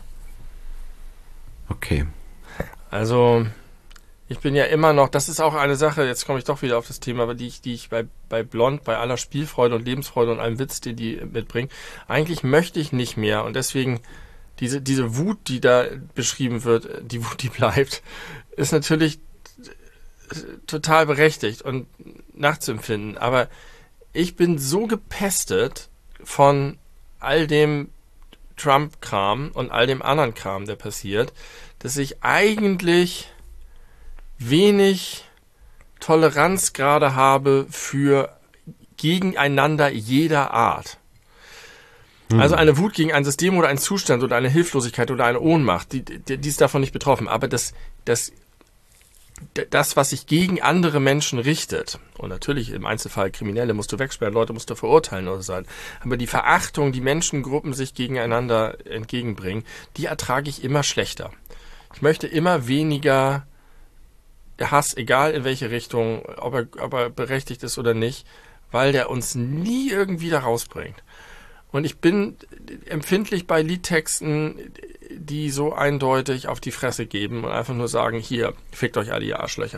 Okay.
Also, ich bin ja immer noch, das ist auch eine Sache, jetzt komme ich doch wieder auf das Thema, aber die ich, die ich bei, bei Blond, bei aller Spielfreude und Lebensfreude und allem Witz, den die mitbringen, eigentlich möchte ich nicht mehr. Und deswegen, diese, diese Wut, die da beschrieben wird, die Wut, die bleibt, ist natürlich total berechtigt und nachzuempfinden. Aber ich bin so gepestet von all dem Trump-Kram und all dem anderen Kram, der passiert, dass ich eigentlich wenig Toleranz gerade habe für Gegeneinander jeder Art. Also eine Wut gegen ein System oder einen Zustand oder eine Hilflosigkeit oder eine Ohnmacht, die, die, die ist davon nicht betroffen. Aber das, das, das, was sich gegen andere Menschen richtet, und natürlich im Einzelfall Kriminelle musst du wegsperren, Leute musst du verurteilen oder so, aber die Verachtung, die Menschengruppen sich gegeneinander entgegenbringen, die ertrage ich immer schlechter. Ich möchte immer weniger Hass, egal in welche Richtung, ob er, ob er berechtigt ist oder nicht, weil der uns nie irgendwie da rausbringt. Und ich bin empfindlich bei Liedtexten, die so eindeutig auf die Fresse geben und einfach nur sagen, hier, fickt euch alle, ihr Arschlöcher.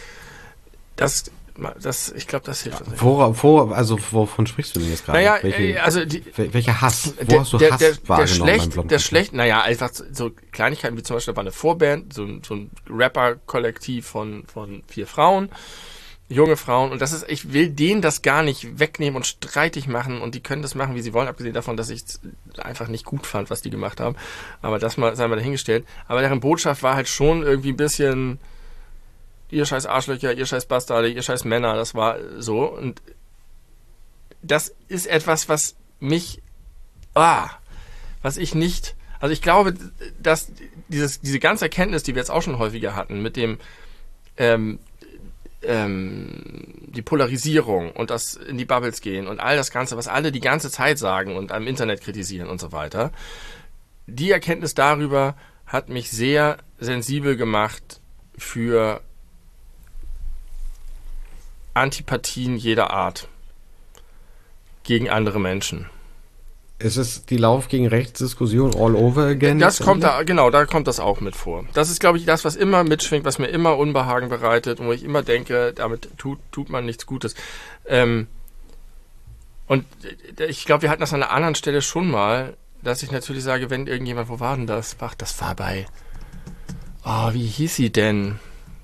Das, das, ich glaube, das hilft uns nicht.
Vor, vor, also wovon sprichst du denn jetzt gerade?
Naja,
Welche,
äh, also die,
wel- welcher Hass? Wo
der,
hast du
der,
Hass
der, der
wahrgenommen beim
schlecht,
Blond?
der schlecht, naja, einfach so Kleinigkeiten wie zum Beispiel, da war eine Vorband, so, ein- so ein Rapper-Kollektiv von, von vier Frauen, junge Frauen, und das ist, ich will denen das gar nicht wegnehmen und streitig machen und die können das machen, wie sie wollen, abgesehen davon, dass ich es einfach nicht gut fand, was die gemacht haben, aber das mal, sei mal dahingestellt, aber deren Botschaft war halt schon irgendwie ein bisschen, ihr scheiß Arschlöcher, ihr scheiß Bastarde, ihr scheiß Männer, das war so, und das ist etwas, was mich, ah, was ich nicht, also ich glaube, dass dieses, diese ganze Erkenntnis, die wir jetzt auch schon häufiger hatten, mit dem, ähm, ähm, die Polarisierung und das in die Bubbles gehen und all das Ganze, was alle die ganze Zeit sagen und am Internet kritisieren und so weiter, die Erkenntnis darüber hat mich sehr sensibel gemacht für Antipathien jeder Art gegen andere Menschen.
Ist es die Lauf gegen Rechts-Diskussion all over again?
Das kommt da, genau, da kommt das auch mit vor. Das ist, glaube ich, das, was immer mitschwingt, was mir immer Unbehagen bereitet und wo ich immer denke, damit tut, tut man nichts Gutes. Ähm, und ich glaube, wir hatten das an einer anderen Stelle schon mal, dass ich natürlich sage, wenn irgendjemand, wo war denn das? Ach, das war bei, oh, wie hieß sie denn?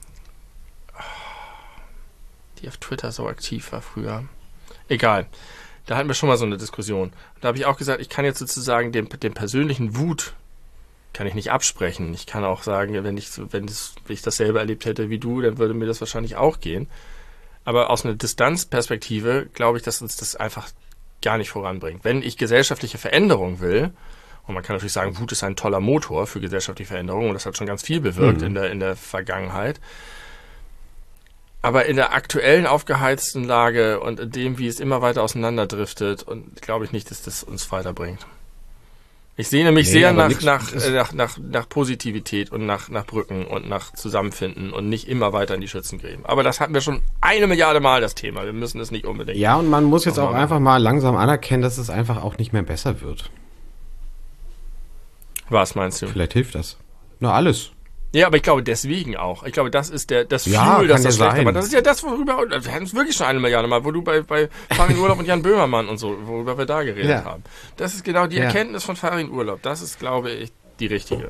Die auf Twitter so aktiv war früher. Egal. Da hatten wir schon mal so eine Diskussion. Da habe ich auch gesagt, ich kann jetzt sozusagen den, den persönlichen Wut kann ich nicht absprechen. Ich kann auch sagen, wenn ich, wenn, das, wenn ich das selber erlebt hätte wie du, dann würde mir das wahrscheinlich auch gehen. Aber aus einer Distanzperspektive glaube ich, dass uns das einfach gar nicht voranbringt. Wenn ich gesellschaftliche Veränderung will, und man kann natürlich sagen, Wut ist ein toller Motor für gesellschaftliche Veränderung und das hat schon ganz viel bewirkt mhm. in der, in der Vergangenheit. Aber in der aktuellen aufgeheizten Lage und in dem, wie es immer weiter auseinanderdriftet, und glaube ich nicht, dass das uns weiterbringt. Ich sehne mich nee, sehr nach, nach, äh, nach, nach, nach Positivität und nach, nach Brücken und nach Zusammenfinden und nicht immer weiter in die Schützengräben. Aber das hatten wir schon eine Milliarde Mal, das Thema. Wir müssen es nicht unbedingt.
Ja, und man muss jetzt auch einfach mal langsam anerkennen, dass es einfach auch nicht mehr besser wird.
Was meinst du?
Vielleicht hilft das. Na, alles.
Ja, aber ich glaube deswegen auch. Ich glaube, das ist der das
ja,
Fuel, das das
ja
schlecht. Aber das ist ja das, worüber wir hatten es wirklich schon eine Milliarde Mal, wo du bei bei Farin Urlaub und Jan Böhmermann und so, worüber wir da geredet ja. haben. Das ist genau die ja. Erkenntnis von Farin Urlaub. Das ist, glaube ich, die richtige.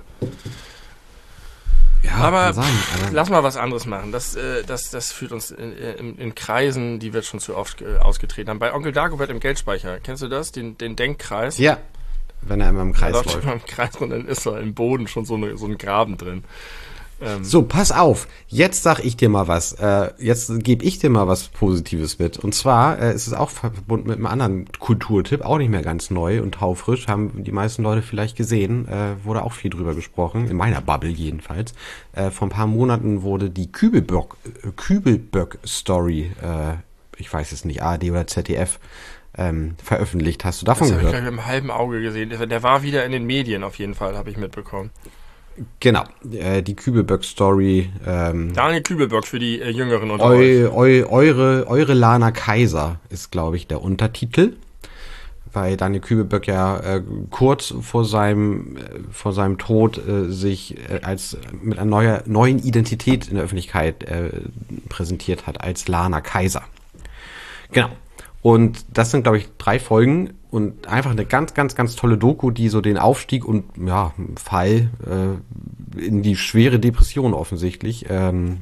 Ja, aber sein, aber lass mal was anderes machen. Das äh, das das führt uns in, in, in Kreisen, die wir schon zu oft äh, ausgetreten haben. Bei Onkel Dagobert im Geldspeicher. Kennst du das? Den den Denkkreis?
Ja. Wenn er immer im Kreis läuft.
Immer im Kreis und dann ist er im Boden schon so, eine, so ein Graben drin.
Ähm. So, pass auf. Jetzt sag ich dir mal was. Äh, jetzt gebe ich dir mal was Positives mit. Und zwar äh, ist es auch verbunden mit einem anderen Kulturtipp, auch nicht mehr ganz neu und taufrisch. Haben die meisten Leute vielleicht gesehen. Äh, wurde auch viel drüber gesprochen, in meiner Bubble jedenfalls. Äh, vor ein paar Monaten wurde die Kübelböck, äh, Kübelböck-Story, äh, ich weiß es nicht, A R D oder Z D F, Ähm, veröffentlicht. Hast du davon
das
gehört?
Das habe ich mit einem halben Auge gesehen. Der war wieder in den Medien auf jeden Fall, habe ich mitbekommen.
Genau, äh, die Kübelböck-Story. Ähm,
Daniel Kübelböck für die äh, Jüngeren unter
eu,
euch.
Eu, eure, eure Lana Kaiser ist, glaube ich, der Untertitel. Weil Daniel Kübelböck ja äh, kurz vor seinem, äh, vor seinem Tod äh, sich äh, als mit einer neuer, neuen Identität in der Öffentlichkeit äh, präsentiert hat, als Lana Kaiser. Genau. Und das sind, glaube ich, drei Folgen und einfach eine ganz, ganz, ganz tolle Doku, die so den Aufstieg und ja, Fall äh, in die schwere Depression offensichtlich, ähm,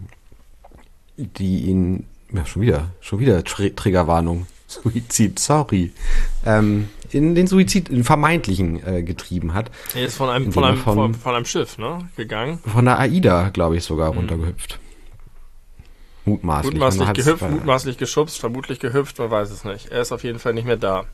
die ihn, ja schon wieder, schon wieder Tr- Triggerwarnung, Suizid, sorry, ähm, in den Suizid, in vermeintlichen äh, getrieben hat.
Er ist von einem, von einem, von, von, von einem Schiff, ne, gegangen.
Von der AIDA, glaube ich, sogar mhm. runtergehüpft. Mutmaßlich.
Mutmaßlich gehüpft, mutmaßlich geschubst, vermutlich gehüpft, man weiß es nicht. Er ist auf jeden Fall nicht mehr da.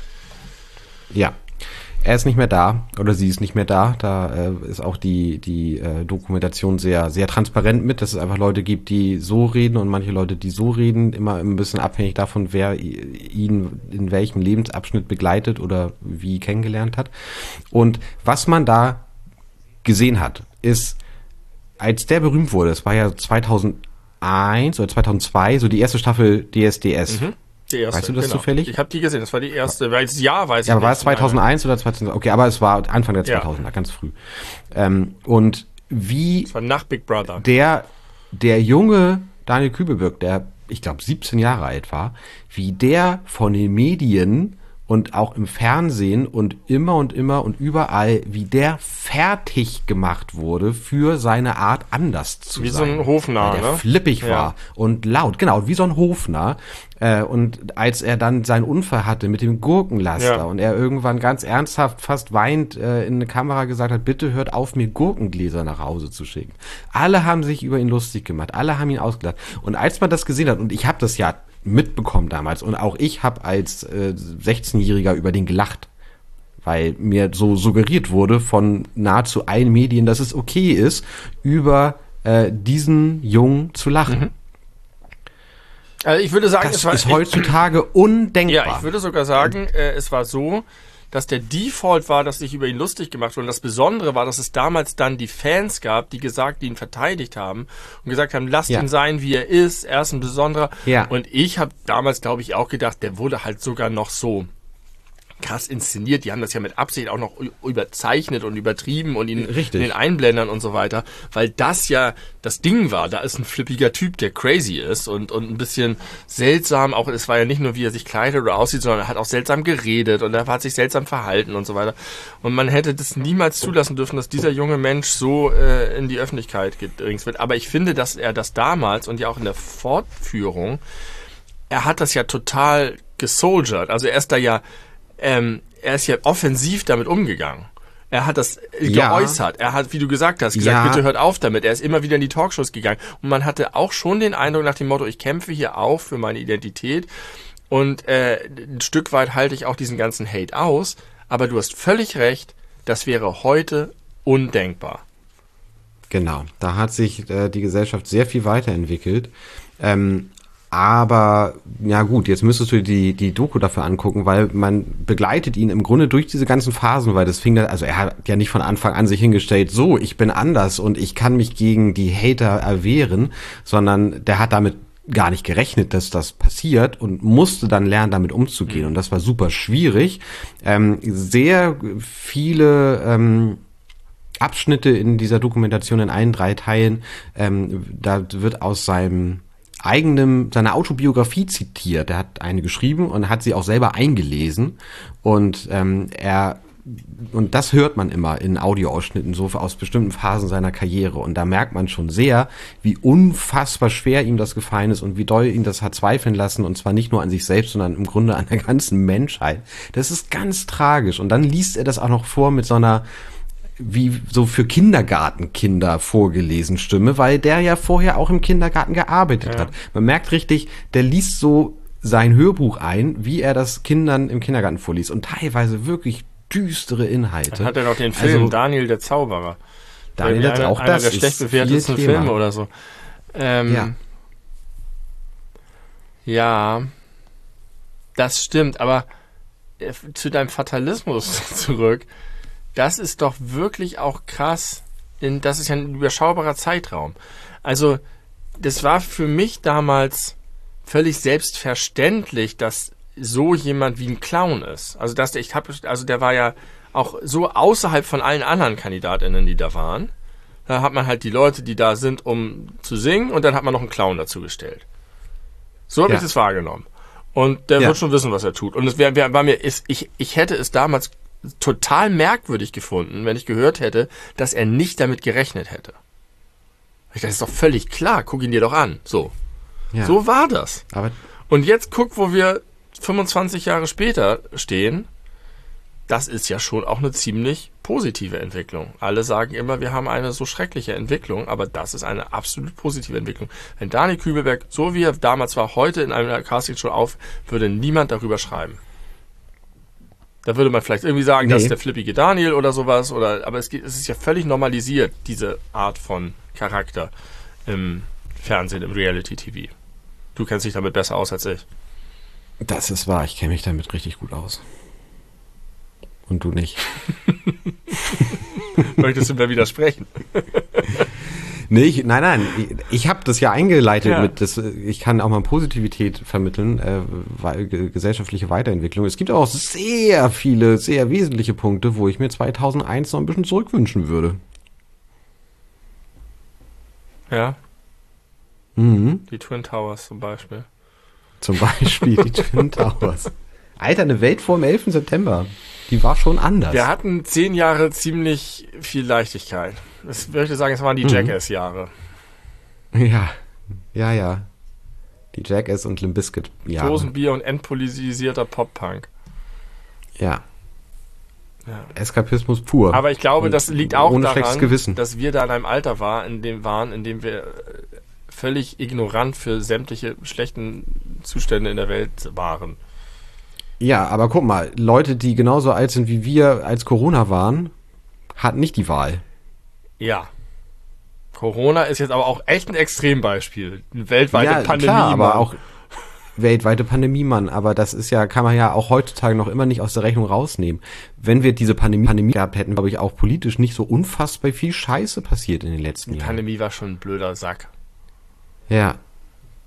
Ja, er ist nicht mehr da oder sie ist nicht mehr da. Da äh, ist auch die die äh, Dokumentation sehr sehr transparent mit, dass es einfach Leute gibt, die so reden und manche Leute, die so reden, immer ein bisschen abhängig davon, wer ihn in welchem Lebensabschnitt begleitet oder wie kennengelernt hat. Und was man da gesehen hat, ist, als der berühmt wurde, es war ja zweitausendeins oder zweitausendzwei, so die erste Staffel D S D S. Mhm.
Die erste,
weißt du das
genau.
zufällig?
Ich habe die gesehen, das war die erste. Weil das Jahr weiß ich
ja,
nicht.
Ja, war es zweitausendeins oder zweitausendzwei? Okay, aber es war Anfang der zweitausender, ja. Ganz früh. Ähm, und wie
das war nach Big Brother.
Der, der junge Daniel Kübelböck, der, ich glaube, siebzehn Jahre alt war, wie der von den Medien und auch im Fernsehen und immer und immer und überall, wie der fertig gemacht wurde für seine Art, anders zu
wie
sein.
Wie so ein Hofnarr,
weil der
ne?
flippig
ja.
war und laut, genau, wie so ein Hofnarr. Äh, und als er dann seinen Unfall hatte mit dem Gurkenlaster ja. und er irgendwann ganz ernsthaft, fast weinend äh, in eine Kamera gesagt hat, bitte hört auf, mir Gurkengläser nach Hause zu schicken. Alle haben sich über ihn lustig gemacht, alle haben ihn ausgelacht. Und als man das gesehen hat, und ich habe das ja mitbekommen damals und auch ich habe als äh, sechzehnjähriger über den gelacht, weil mir so suggeriert wurde von nahezu allen Medien, dass es okay ist, über äh, diesen Jungen zu lachen. Mhm.
Also ich würde sagen,
das
es war,
ist heutzutage ich, undenkbar.
Ja, ich würde sogar sagen, äh, es war so, dass der Default war, dass sich über ihn lustig gemacht wurde. Und das Besondere war, dass es damals dann die Fans gab, die gesagt, die ihn verteidigt haben und gesagt haben, lasst ja. ihn sein, wie er ist. Er ist ein Besonderer.
Ja.
Und ich habe damals, glaube ich, auch gedacht, der wurde halt sogar noch so krass inszeniert. Die haben das ja mit Absicht auch noch überzeichnet und übertrieben und ihn
Richtig.
in den Einblendern und so weiter, weil das ja das Ding war. Da ist ein flippiger Typ, der crazy ist und, und ein bisschen seltsam. Auch es war ja nicht nur, wie er sich kleidet oder aussieht, sondern er hat auch seltsam geredet und er hat sich seltsam verhalten und so weiter. Und man hätte das niemals zulassen dürfen, dass dieser junge Mensch so äh, in die Öffentlichkeit gedrängt wird. Aber ich finde, dass er das damals und ja auch in der Fortführung, er hat das ja total gesoldiert. Also er ist da ja, ähm, er ist ja offensiv damit umgegangen. Er hat das
Ja.
geäußert. Er hat, wie du gesagt hast, gesagt,
Ja.
bitte hört auf damit. Er ist immer wieder in die Talkshows gegangen. Und man hatte auch schon den Eindruck nach dem Motto, ich kämpfe hier auf für meine Identität. Und äh, ein Stück weit halte ich auch diesen ganzen Hate aus. Aber du hast völlig recht, das wäre heute undenkbar.
Genau, da hat sich äh, die Gesellschaft sehr viel weiterentwickelt. Ähm, aber, ja gut, jetzt müsstest du die, die Doku dafür angucken, weil man begleitet ihn im Grunde durch diese ganzen Phasen, weil das fing da, also er hat ja nicht von Anfang an sich hingestellt, so, ich bin anders und ich kann mich gegen die Hater erwehren, sondern der hat damit gar nicht gerechnet, dass das passiert und musste dann lernen, damit umzugehen. Und das war super schwierig. Ähm, sehr viele ähm, Abschnitte in dieser Dokumentation in allen drei Teilen, ähm, da wird aus seinem eigenem, seiner Autobiografie zitiert. Er hat eine geschrieben und hat sie auch selber eingelesen. Und ähm, er und das hört man immer in Audioausschnitten, so aus bestimmten Phasen seiner Karriere. Und da merkt man schon sehr, wie unfassbar schwer ihm das gefallen ist und wie doll ihn das hat zweifeln lassen. Und zwar nicht nur an sich selbst, sondern im Grunde an der ganzen Menschheit. Das ist ganz tragisch. Und dann liest er das auch noch vor mit so einer, wie so für Kindergartenkinder vorgelesen Stimme, weil der ja vorher auch im Kindergarten gearbeitet
Ja.
hat. Man merkt richtig, der liest so sein Hörbuch ein, wie er das Kindern im Kindergarten vorliest. Und teilweise wirklich düstere Inhalte.
Dann hat er noch den Film
Also,
Daniel der Zauberer.
Daniel,
Irgendwie
der, auch
einer
das
der
ist
schlecht bewertetsten
viel Thema.
Filme oder so. Ähm,
Ja.
ja, das stimmt, aber äh, zu deinem Fatalismus zurück, das ist doch wirklich auch krass, denn das ist ja ein überschaubarer Zeitraum. Also, das war für mich damals völlig selbstverständlich, dass so jemand wie ein Clown ist. Also, dass der, ich hab, also der war ja auch so außerhalb von allen anderen KandidatInnen, die da waren. Da hat man halt die Leute, die da sind, um zu singen, und dann hat man noch einen Clown dazu gestellt. So habe
Ja.
ich das wahrgenommen. Und der
Ja.
wird schon wissen, was er tut. Und es wär, wär, war mir, ist, ich, ich hätte es damals total merkwürdig gefunden, wenn ich gehört hätte, dass er nicht damit gerechnet hätte. Ich dachte, das ist doch völlig klar, guck ihn dir doch an. So.
Ja.
So war das.
Aber
Und jetzt guck, wo wir fünfundzwanzig Jahre später stehen. Das ist ja schon auch eine ziemlich positive Entwicklung. Alle sagen immer, wir haben eine so schreckliche Entwicklung, aber das ist eine absolut positive Entwicklung. Wenn Daniel Kübelberg, so wie er damals war, heute in einer Castingshow auf, würde niemand darüber schreiben. Da würde man vielleicht irgendwie sagen,
Nee.
das ist der flippige Daniel oder sowas, oder, aber es, geht, es ist ja völlig normalisiert, diese Art von Charakter im Fernsehen, im Reality-T V. Du kennst dich damit besser aus als ich.
das ist wahr, ich kenne mich damit richtig gut aus. Und du nicht.
Möchtest du mir widersprechen?
Nee, ich, nein, nein, ich, ich habe das ja eingeleitet
Ja.
mit, das, ich kann auch mal Positivität vermitteln, äh, weil, ge- gesellschaftliche Weiterentwicklung. Es gibt auch sehr viele, sehr wesentliche Punkte, wo ich mir zweitausendeins noch ein bisschen zurückwünschen würde.
Ja,
Mhm.
die Twin Towers zum Beispiel.
Zum Beispiel die Twin Towers. Alter, eine Welt vor dem elften September. Die war schon anders.
Wir hatten zehn Jahre ziemlich viel Leichtigkeit. Ich würde sagen, es waren die
Mhm.
Jackass-Jahre.
Ja, ja, ja. Die Jackass und Limp Bizkit. Ja.
Dosenbier und entpolitisierter Pop-Punk.
Ja.
Ja.
Eskapismus pur.
Aber ich glaube, das liegt auch
Ohne schlechtes
daran,
Gewissen.
dass wir da in einem Alter war, in dem waren, in dem wir äh, völlig ignorant für sämtliche schlechten Zustände in der Welt waren.
Ja, aber guck mal, Leute, die genauso alt sind wie wir, als Corona waren, hatten nicht die Wahl.
Ja. Corona ist jetzt aber auch echt ein Extrembeispiel. Eine weltweite
ja,
Pandemie.
klar, aber
Mann.
auch weltweite Pandemie, Mann. Aber das ist ja, kann man ja auch heutzutage noch immer nicht aus der Rechnung rausnehmen. Wenn wir diese Pandemie, Pandemie gehabt hätten, glaube ich, auch politisch nicht so unfassbar viel Scheiße passiert in den letzten
Die
Jahren.
Pandemie war schon ein blöder Sack.
Ja.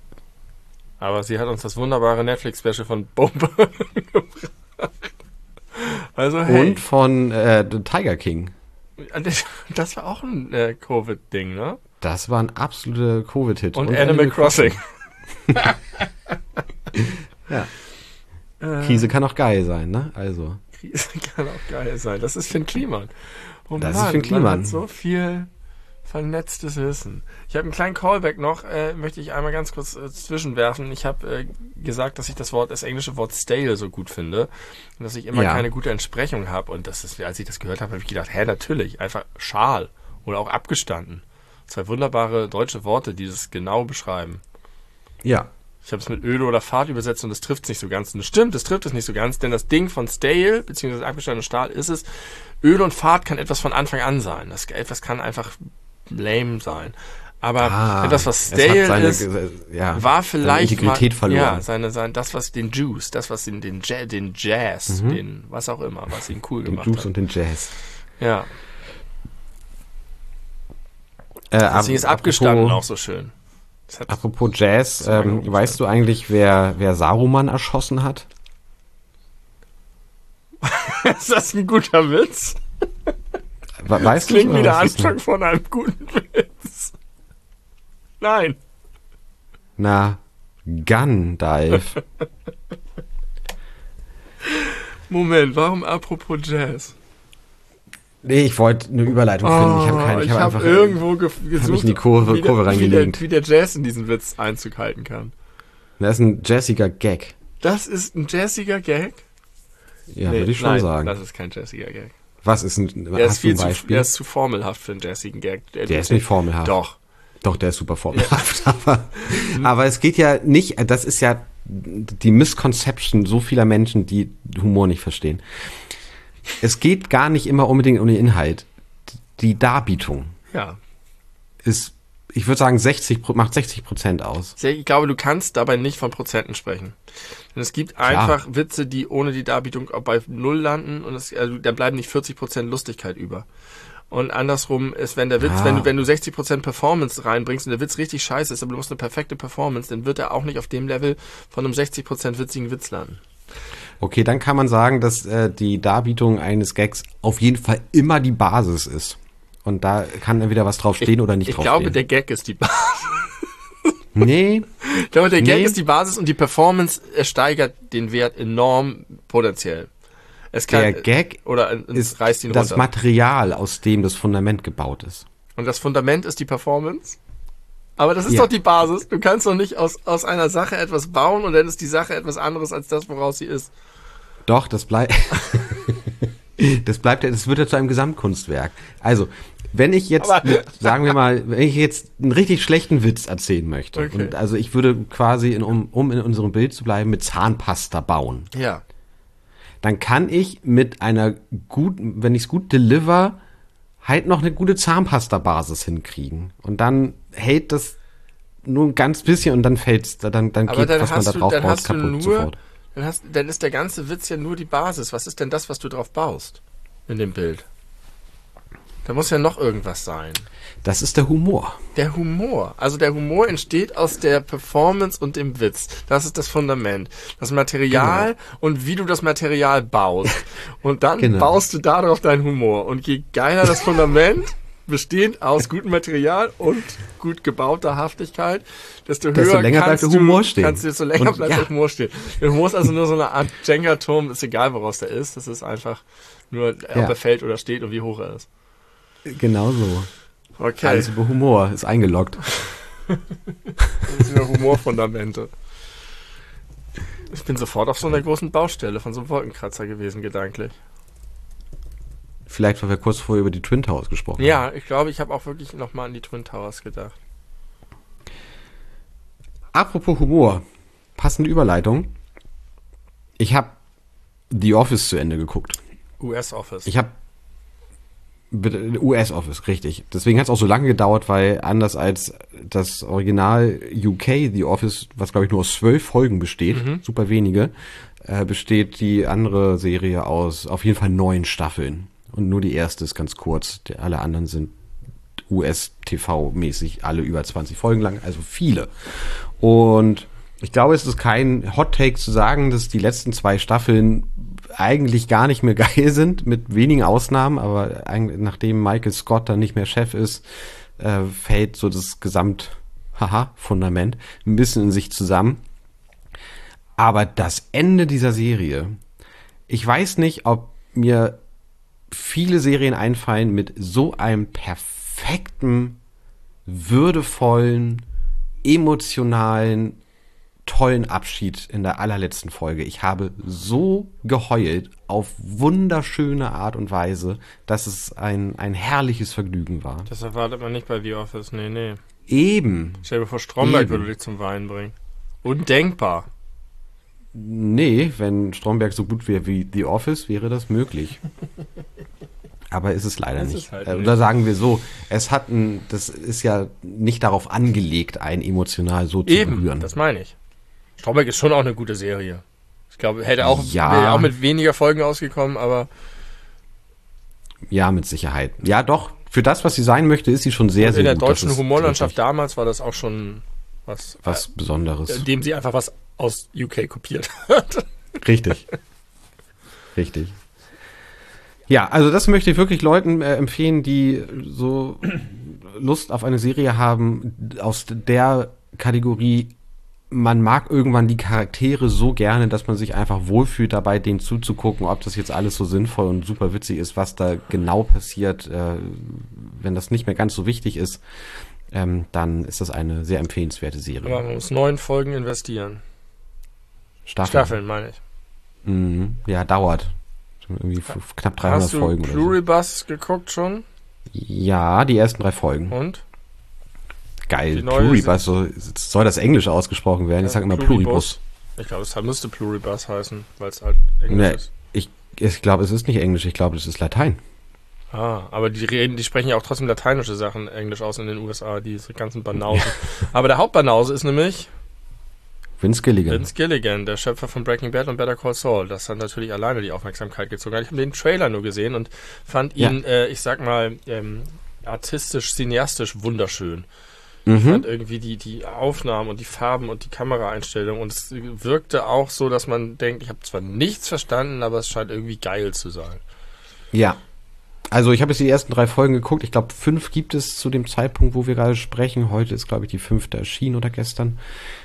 Aber sie hat uns das wunderbare Netflix-Special von Bombe gebracht. Also, hey.
Und von äh, The Tiger King.
Das war auch ein äh, Covid-Ding, ne?
Das war ein absoluter Covid-Hit.
Und, und Animal, Animal Crossing.
Crossing. Ja. Äh, Krise kann auch geil sein, ne? Also.
Krise kann auch geil sein. Das ist Finn Kliman. Oh
das
Mann,
ist Finn Kliman.
Man hat so viel vernetztes Wissen. Ich habe einen kleinen Callback noch, äh, möchte ich einmal ganz kurz äh, zwischenwerfen. Ich habe äh, gesagt, dass ich das Wort, das englische Wort stale so gut finde und dass ich immer ja. keine gute Entsprechung habe. Und das ist, als ich das gehört habe, habe ich gedacht, hä, natürlich, einfach schal oder auch abgestanden. Zwei wunderbare deutsche Worte, die das genau beschreiben.
Ja.
Ich habe es mit öde oder Fahrt übersetzt und das trifft es nicht so ganz. Und das stimmt, das trifft es nicht so ganz, denn das Ding von stale, beziehungsweise abgestandener Stahl ist es, öde und Fahrt kann etwas von Anfang an sein. Das, etwas kann einfach lame sein. Aber
ah,
etwas, was stale
seine,
ist,
ja,
war vielleicht
seine Integrität
mal,
verloren.
Ja, seine, seine, das, was den Juice, das, was den, den, Jazz, den Jazz,
mhm.
den, was auch immer, was ihn cool
den
gemacht
Juice
hat.
Und den Jazz.
Ja.
Äh,
Deswegen ist abgestanden auch so schön.
Apropos Jazz, ähm, weißt du eigentlich, wer, wer Saruman erschossen hat?
Ist das ein guter Witz?
Weißt
das klingt wie der Anfang von einem guten Witz. Nein.
Na, Gandalf.
Moment, warum apropos Jazz?
Nee, ich wollte eine Überleitung finden.
Oh,
ich habe keine.
Ich,
ich
habe
hab
hab irgendwo ge gesucht,
hab ich in die Kurve,
wie,
Kurve
der,
reingelegt.
Wie der, wie der Jazz in diesen Witz Einzug halten kann.
Das ist ein jazziger Gag.
Das ist ein jazziger Gag?
Ja,
nee,
würde ich schon
nein,
sagen.
das ist kein jazziger Gag.
Was ist ein,
der
hast
ist viel
du ein
zu, der ist zu formelhaft für einen jazzigen Gag. Der,
der ist nicht formelhaft.
Doch.
Doch, der ist super formelhaft. Ja. aber, aber es geht ja nicht, das ist ja die Misconception so vieler Menschen, die Humor nicht verstehen. Es geht gar nicht immer unbedingt um den Inhalt. Die Darbietung
ja.
ist, ich würde sagen, sechzig macht sechzig Prozent aus.
Ich glaube, du kannst dabei nicht von Prozenten sprechen. Denn es gibt
Klar.
einfach Witze, die ohne die Darbietung bei Null landen und es, also, da bleiben nicht vierzig Prozent Lustigkeit über. Und andersrum ist, wenn der Witz,
ah.
wenn du, wenn du sechzig Prozent Performance reinbringst und der Witz richtig scheiße ist, aber du musst eine perfekte Performance, dann wird er auch nicht auf dem Level von einem sechzig Prozent witzigen Witz landen.
Okay, dann kann man sagen, dass äh, die Darbietung eines Gags auf jeden Fall immer die Basis ist. Und da kann entweder was drauf stehen
ich,
oder nicht
ich
draufstehen.
Ich glaube, der Gag ist die Basis.
Nee.
Ich glaube, der Gag
nee.
ist die Basis und die Performance steigert den Wert enorm potenziell. Es kann,
der Gag
oder
ist
reißt ihn
das
runter.
Material, aus dem das Fundament gebaut ist.
Und das Fundament ist die Performance? Aber das ist
ja.
doch die Basis. Du kannst doch nicht aus, aus einer Sache etwas bauen und dann ist die Sache etwas anderes als das, woraus sie ist.
Doch, das bleibt... Das bleibt ja, das wird ja zu einem Gesamtkunstwerk. Also, wenn ich jetzt,
Aber,
sagen wir mal, wenn ich jetzt einen richtig schlechten Witz erzählen möchte,
okay.
und also ich würde quasi, in, um, um in unserem Bild zu bleiben, mit Zahnpasta bauen.
Ja.
Dann kann ich mit einer guten, wenn ich es gut deliver, halt noch eine gute Zahnpasta-Basis hinkriegen. Und dann hält das nur ein ganz bisschen und dann fällt's, dann, dann
Aber
geht,
dann
was man da
du,
drauf
dann
baut,
hast
kaputt
du nur,
sofort.
Dann, hast, dann ist der ganze Witz ja nur die Basis. Was ist denn das, was du drauf baust in dem Bild? Da muss ja noch irgendwas sein.
Das ist der Humor.
Der Humor. Also der Humor entsteht aus der Performance und dem Witz. Das ist das Fundament. Das Material genau. Und wie du das Material baust. Und dann genau. baust du darauf deinen Humor. Und je geiler das Fundament, bestehend aus gutem Material und gut gebauter Haftigkeit, desto
desto
höher
länger
kannst
bleibt der Humor stehen.
Kannst, desto länger
und,
bleibt
ja.
der Humor stehen. Der Humor ist also nur so eine Art Jenga-Turm. Ist egal, woraus der ist. Das ist einfach nur, ob
ja.
er fällt oder steht und wie hoch er ist.
Genau so.
Okay.
Alles über Humor, ist eingeloggt.
Das sind ja Humorfundamente. Ich bin sofort auf so einer großen Baustelle von so einem Wolkenkratzer gewesen, gedanklich.
Vielleicht, weil wir kurz vorher über die Twin Towers gesprochen haben.
Ja, ich glaube, ich habe auch wirklich nochmal an die Twin Towers gedacht.
Apropos Humor, passende Überleitung. Ich habe The Office zu Ende geguckt.
U S Office.
Ich habe U S Office, richtig. Deswegen hat es auch so lange gedauert, weil anders als das Original U K The Office, was glaube ich nur aus zwölf Folgen besteht, mhm. super wenige, äh, besteht die andere Serie aus auf jeden Fall neun Staffeln. Und nur die erste ist ganz kurz. Die, alle anderen sind U S-T V-mäßig alle über zwanzig Folgen lang, also viele. Und ich glaube, es ist kein Hot-Take zu sagen, dass die letzten zwei Staffeln eigentlich gar nicht mehr geil sind, mit wenigen Ausnahmen, aber eigentlich, nachdem Michael Scott dann nicht mehr Chef ist, äh, fällt so das Gesamt-Haha-Fundament ein bisschen in sich zusammen. Aber das Ende dieser Serie, ich weiß nicht, ob mir viele Serien einfallen mit so einem perfekten, würdevollen, emotionalen, tollen Abschied in der allerletzten Folge. Ich habe so geheult auf wunderschöne Art und Weise, dass es ein, ein herrliches Vergnügen war.
Das erwartet man nicht bei The Office, nee, nee.
Eben.
Stell dir vor, Stromberg
Eben.
würde dich zum Weinen bringen. Undenkbar.
Nee, wenn Stromberg so gut wäre wie The Office, wäre das möglich. Aber ist es leider
Das
nicht.
ist halt
Äh,
nicht.
Oder sagen wir so, es hat ein, das ist ja nicht darauf angelegt, einen emotional so zu
Eben,
berühren.
das meine ich. Stromberg ist schon auch eine gute Serie. Ich glaube, hätte auch,
Ja.
wäre auch mit weniger Folgen ausgekommen, aber
Ja, mit Sicherheit. Ja, doch. Für das, was sie sein möchte, ist sie schon sehr, sehr
in der
gut. Das
deutschen
ist
Humorlandschaft
wirklich
damals war das auch schon was,
was Besonderes.
äh, indem sie einfach was aus U K kopiert hat.
Richtig. Richtig. Ja, also das möchte ich wirklich Leuten äh, empfehlen, die so Lust auf eine Serie haben aus der Kategorie, man mag irgendwann die Charaktere so gerne, dass man sich einfach wohlfühlt dabei, denen zuzugucken, ob das jetzt alles so sinnvoll und super witzig ist, was da genau passiert. Äh, wenn das nicht mehr ganz so wichtig ist, ähm, dann ist das eine sehr empfehlenswerte Serie.
Aber man muss neun Folgen investieren.
Staffeln.
Staffeln, meine ich.
Mhm. Ja, dauert. Irgendwie f- knapp dreihundert
Hast du
Folgen. Oder so.
Pluribus geguckt schon?
Ja, die ersten drei Folgen.
Und?
Geil.
Die neue
Pluribus, so, soll das Englisch ausgesprochen werden? Ich sage immer Pluribus.
Ich glaube, es müsste Pluribus heißen, weil es halt Englisch
Ne,
ist.
ich ich glaube, es ist nicht Englisch, ich glaube, es ist Latein.
Ah, aber die reden, die sprechen ja auch trotzdem lateinische Sachen Englisch aus in den U S A, diese ganzen Banausen. Aber der Hauptbanause ist nämlich
Vince Gilligan.
Vince Gilligan, der Schöpfer von Breaking Bad und Better Call Saul. Das hat natürlich alleine die Aufmerksamkeit gezogen. Ich habe den Trailer nur gesehen und fand ihn,
Ja.
äh, ich sag mal, ähm, artistisch, cineastisch wunderschön. Ich
Mhm.
fand irgendwie die, die Aufnahmen und die Farben und die Kameraeinstellung und es wirkte auch so, dass man denkt, ich habe zwar nichts verstanden, aber es scheint irgendwie geil zu sein.
Ja. Also ich habe jetzt die ersten drei Folgen geguckt. Ich glaube, fünf gibt es zu dem Zeitpunkt, wo wir gerade sprechen. Heute ist, glaube ich, die fünfte erschienen oder gestern.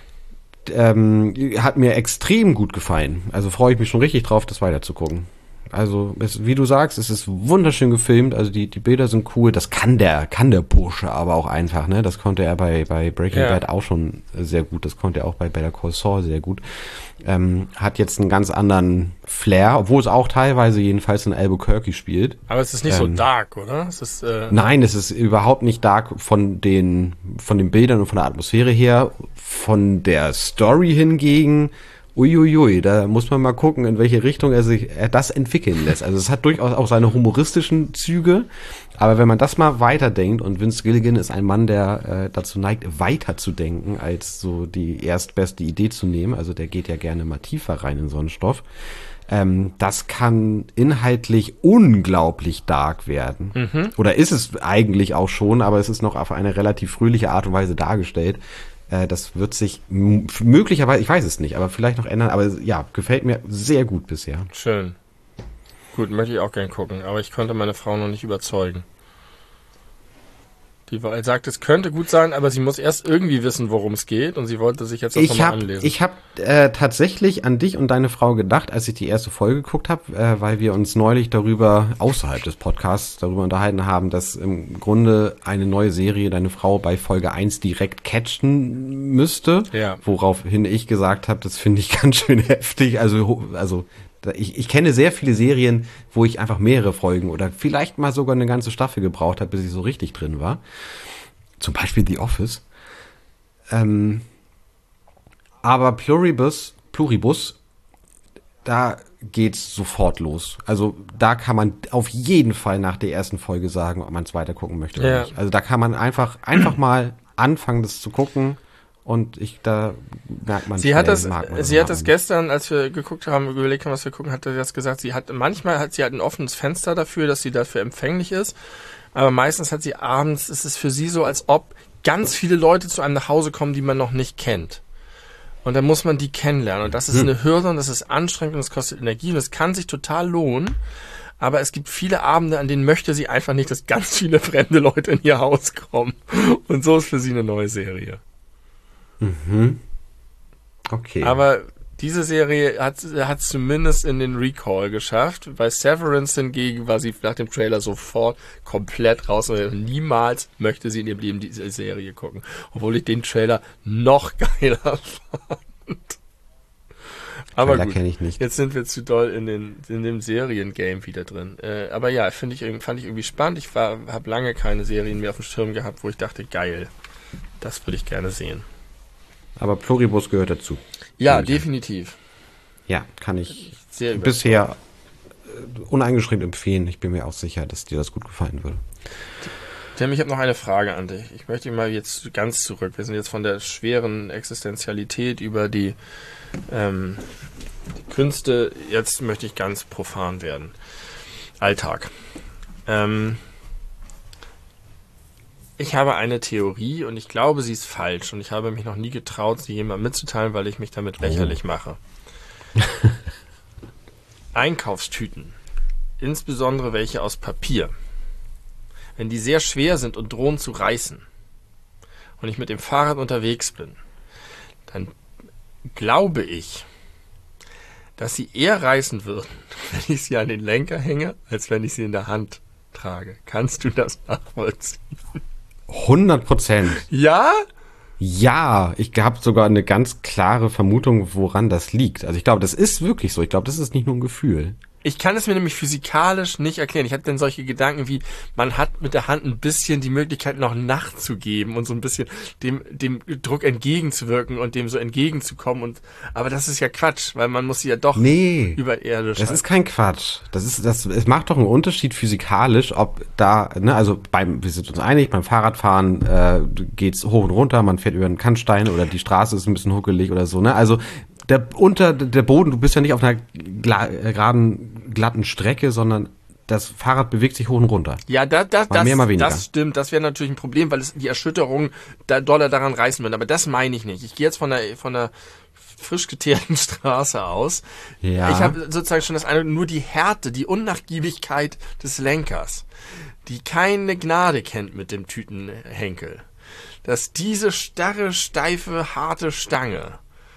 Ähm, hat mir extrem gut gefallen. Also freue ich mich schon richtig drauf, das weiterzugucken. Also, es, wie du sagst, es ist wunderschön gefilmt, also die, die Bilder sind cool, das kann der, kann der Bursche aber auch einfach, ne, das konnte er bei, bei Breaking
Ja.
Bad auch schon sehr gut, das konnte er auch bei Better Call Saul sehr gut. Ähm, hat jetzt einen ganz anderen Flair, obwohl es auch teilweise jedenfalls in Albuquerque spielt.
Aber es ist nicht so
Ähm,
dark, oder? Es ist, äh,
Nein, es ist überhaupt nicht dark von den, von den Bildern und von der Atmosphäre her. Von der Story hingegen, uiuiui, da muss man mal gucken, in welche Richtung er sich, er das entwickeln lässt. Also es hat durchaus auch seine humoristischen Züge, aber wenn man das mal weiterdenkt, und Vince Gilligan ist ein Mann, der äh, dazu neigt, weiter zu denken, als so die erstbeste Idee zu nehmen, also der geht ja gerne mal tiefer rein in so einen Stoff, ähm, das kann inhaltlich unglaublich dark werden.
Mhm.
Oder ist es eigentlich auch schon, aber es ist noch auf eine relativ fröhliche Art und Weise dargestellt. Äh, das wird sich m- möglicherweise, ich weiß es nicht, aber vielleicht noch ändern. Aber ja, gefällt mir sehr gut bisher.
schön. Gut, möchte ich auch gern gucken, aber ich konnte meine Frau noch nicht überzeugen. Die war- sagt, es könnte gut sein, aber sie muss erst irgendwie wissen, worum es geht und sie wollte sich jetzt das
Ich
nochmal
habe
anlesen.
ich hab, äh, tatsächlich an dich und deine Frau gedacht, als ich die erste Folge geguckt habe, äh, weil wir uns neulich darüber, außerhalb des Podcasts, darüber unterhalten haben, dass im Grunde eine neue Serie deine Frau bei Folge eins direkt catchen müsste.
Ja.
Woraufhin ich gesagt habe, das finde ich ganz schön heftig. Also, ho- also da- ich, ich kenne sehr viele Serien, wo ich einfach mehrere Folgen oder vielleicht mal sogar eine ganze Staffel gebraucht habe, bis ich so richtig drin war. Zum Beispiel The Office. Ähm, aber Pluribus, Pluribus, da geht's sofort los. Also da kann man auf jeden Fall nach der ersten Folge sagen, ob man es weiter gucken möchte oder
Ja.
nicht. Also da kann man einfach einfach mal anfangen, das zu gucken. Und ich, da merkt man
Sie
schnell,
hat das,
mag man
sie
oder
hat das
mag
gestern, als wir geguckt haben, überlegt haben, was wir gucken, hat sie das gesagt. Sie hat, manchmal hat sie halt ein offenes Fenster dafür, dass sie dafür empfänglich ist. Aber meistens hat sie abends, ist es für sie so, als ob ganz viele Leute zu einem nach Hause kommen, die man noch nicht kennt. Und dann muss man die kennenlernen. Und das ist hm. eine Hürde und das ist anstrengend und es kostet Energie und es kann sich total lohnen. Aber es gibt viele Abende, an denen möchte sie einfach nicht, dass ganz viele fremde Leute in ihr Haus kommen. Und so ist für sie eine neue Serie.
Mhm. Okay.
Aber diese Serie hat hat zumindest in den Recall geschafft. Bei Severance hingegen war sie nach dem Trailer sofort komplett raus. Und niemals möchte sie in ihrem Leben diese Serie gucken. Obwohl ich den Trailer noch geiler fand. Aber
Trailer kenne ich nicht.
Jetzt sind wir zu doll in, den, in dem Seriengame wieder drin. Äh, aber ja, finde ich, fand ich irgendwie spannend. Ich habe lange keine Serien mehr auf dem Schirm gehabt, wo ich dachte, geil, das würde ich gerne sehen.
Aber Pluribus gehört dazu.
Ja, definitiv.
Ja, kann ich
Sehr
bisher uneingeschränkt empfehlen. Ich bin mir auch sicher, dass dir das gut gefallen würde.
Tim, ich habe noch eine Frage an dich. Ich möchte mal jetzt ganz zurück. Wir sind jetzt von der schweren Existenzialität über die, ähm, die Künste. Jetzt möchte ich ganz profan werden. Alltag. Ähm, Ich habe eine Theorie und ich glaube, sie ist falsch und ich habe mich noch nie getraut, sie jemandem mitzuteilen, weil ich mich damit lächerlich mache. Einkaufstüten, insbesondere welche aus Papier, wenn die sehr schwer sind und drohen zu reißen und ich mit dem Fahrrad unterwegs bin, dann glaube ich, dass sie eher reißen würden, wenn ich sie an den Lenker hänge, als wenn ich sie in der Hand trage. Kannst du das nachvollziehen?
hundert Prozent.
Ja?
Ja, ich habe sogar eine ganz klare Vermutung, woran das liegt. Also ich glaube, das ist wirklich so. Ich glaube, das ist nicht nur ein Gefühl.
Ich kann es mir nämlich physikalisch nicht erklären. Ich hatte dann solche Gedanken wie, man hat mit der Hand ein bisschen die Möglichkeit noch nachzugeben und so ein bisschen dem dem Druck entgegenzuwirken und dem so entgegenzukommen. Und aber das ist ja Quatsch, weil man muss sie ja doch
nee,
überirdisch.
Das ist kein Quatsch. Das ist das. Es macht doch einen Unterschied physikalisch, ob da, ne, also beim, wir sind uns einig, beim Fahrradfahren äh, geht's hoch und runter, man fährt über einen Kannstein oder die Straße ist ein bisschen huckelig oder so, ne? Also der unter der Boden, du bist ja nicht auf einer gla- geraden, glatten Strecke, sondern das Fahrrad bewegt sich hoch und runter.
Ja, da, da,
mal
das,
mehr, mal weniger.
Das stimmt. Das wäre natürlich ein Problem, weil es die Erschütterung da doller daran reißen würde. Aber das meine ich nicht. Ich gehe jetzt von der von der frisch geteerten Straße aus.
Ja.
Ich habe sozusagen schon das eine, nur die Härte, die Unnachgiebigkeit des Lenkers, die keine Gnade kennt mit dem Tütenhenkel. Dass diese starre, steife, harte Stange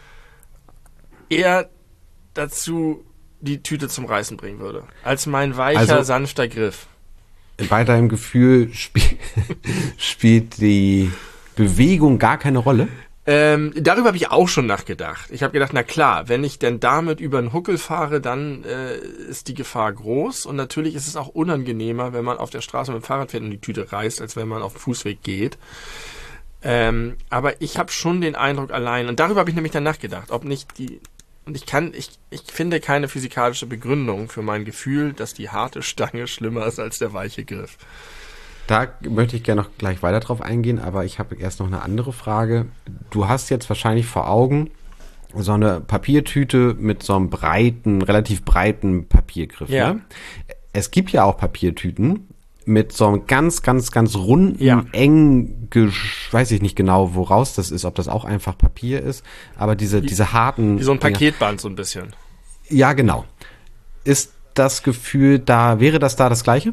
eher dazu die Tüte zum Reißen bringen würde, als mein weicher, also, sanfter Griff.
Bei deinem Gefühl spiel, spielt die Bewegung gar keine Rolle?
Ähm, darüber habe ich auch schon nachgedacht. Ich habe gedacht, na klar, wenn ich denn damit über einen Huckel fahre, dann äh, ist die Gefahr groß und natürlich ist es auch unangenehmer, wenn man auf der Straße mit dem Fahrrad fährt und die Tüte reißt, als wenn man auf dem Fußweg geht. Ähm, aber ich habe schon den Eindruck allein, und darüber habe ich nämlich dann nachgedacht, ob nicht die, und ich kann, ich, ich finde keine physikalische Begründung für mein Gefühl, dass die harte Stange schlimmer ist als der weiche Griff.
Da möchte ich gerne noch gleich weiter drauf eingehen, aber ich habe erst noch eine andere Frage. Du hast jetzt wahrscheinlich vor Augen so eine Papiertüte mit so einem breiten, relativ breiten Papiergriff.
Ja.
Ne? Es gibt ja auch Papiertüten mit so einem ganz, ganz, ganz runden,
ja.
engen, gesch- weiß ich nicht genau, woraus das ist, ob das auch einfach Papier ist, aber diese,
wie,
diese harten...
Wie so ein Paketband so ein bisschen.
Ja, genau. Ist das Gefühl da, wäre das da das Gleiche?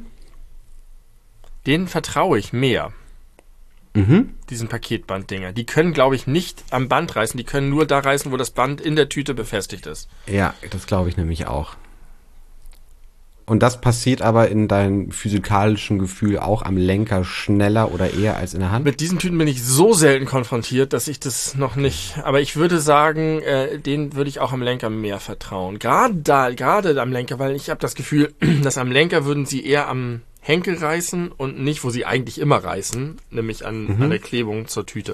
Denen vertraue ich mehr.
Mhm.
Diesen Paketbanddinger. Die können, glaube ich, nicht am Band reißen, die können nur da reißen, wo das Band in der Tüte befestigt ist.
Ja, das glaube ich nämlich auch. Und das passiert aber in deinem physikalischen Gefühl auch am Lenker schneller oder eher als in der Hand?
Mit diesen Tüten bin ich so selten konfrontiert, dass ich das noch nicht... Aber ich würde sagen, äh, denen würde ich auch am Lenker mehr vertrauen. Gerade da, gerade am Lenker, weil ich habe das Gefühl, dass am Lenker würden sie eher am Henkel reißen und nicht, wo sie eigentlich immer reißen, nämlich an,
mhm.
an der Klebung zur Tüte.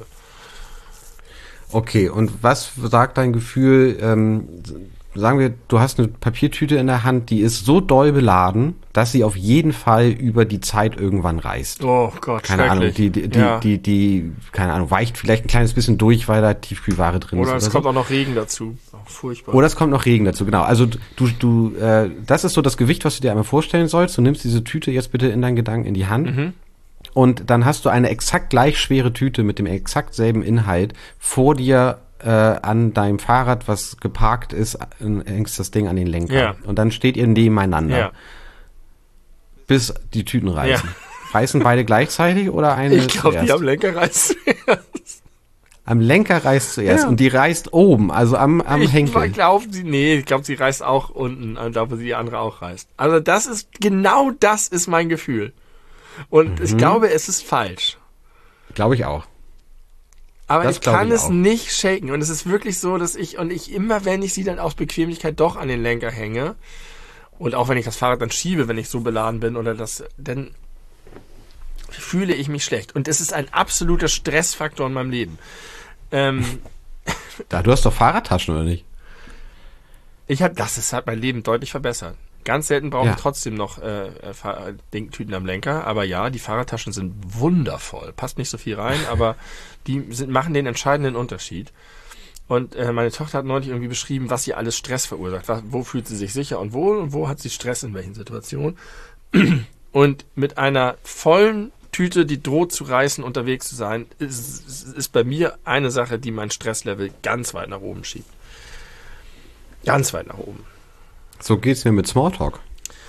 Okay, und was sagt dein Gefühl... Ähm, sagen wir, du hast eine Papiertüte in der Hand, die ist so doll beladen, dass sie auf jeden Fall über die Zeit irgendwann reißt.
Oh Gott,
keine Ahnung, die, die, die,
ja.
die, die, die, keine Ahnung, weicht vielleicht ein kleines bisschen durch, weil da Tiefkühlware drin
oder
ist.
Oder es
so.
kommt auch noch Regen dazu. Oh, furchtbar.
Oder es kommt noch Regen dazu, genau. Also du, du, äh, das ist so das Gewicht, was du dir einmal vorstellen sollst. Du nimmst diese Tüte jetzt bitte in deinen Gedanken in die Hand.
Mhm.
Und dann hast du eine exakt gleich schwere Tüte mit dem exakt selben Inhalt vor dir äh, an deinem Fahrrad, was geparkt ist, hängst das Ding an den Lenker.
Ja.
Und dann steht ihr nebeneinander.
Ja.
Bis die Tüten reißen.
Ja.
Reißen beide gleichzeitig oder eine
Ich glaube,
zuerst?
die am Lenker reißt zuerst.
Am Lenker reißt zuerst
Ja.
und die reißt oben, also am, am
Ich
Henkel.
glaube, sie, nee, ich glaube, sie reißt auch unten, also da, wo sie die andere auch reißt. Also das ist, genau das ist mein Gefühl. Und
Mhm.
ich glaube, es ist falsch.
Glaube ich auch.
Aber
Das
ich
glaub
kann
ich
es
auch.
nicht shaken. Und es ist wirklich so, dass ich, und ich immer, wenn ich sie dann aus Bequemlichkeit doch an den Lenker hänge, und auch wenn ich das Fahrrad dann schiebe, wenn ich so beladen bin, oder das, dann fühle ich mich schlecht. Und es ist ein absoluter Stressfaktor in meinem Leben. Ähm,
Da, du hast doch Fahrradtaschen, oder nicht?
ich habe, das ist, hat mein Leben deutlich verbessert. Ganz selten brauche
Ja.
ich trotzdem noch äh, äh, Fahr- Ding- Tüten am Lenker. Aber ja, die Fahrradtaschen sind wundervoll. Passt nicht so viel rein, aber die sind, machen den entscheidenden Unterschied. Und äh, meine Tochter hat neulich irgendwie beschrieben, was sie alles Stress verursacht. Was, wo fühlt sie sich sicher und wohl und wo hat sie Stress in welchen Situationen. Und mit einer vollen Tüte, die droht zu reißen, unterwegs zu sein, ist, ist bei mir eine Sache, die mein Stresslevel ganz weit nach oben schiebt. Ganz weit nach oben.
So geht's mir mit Smalltalk.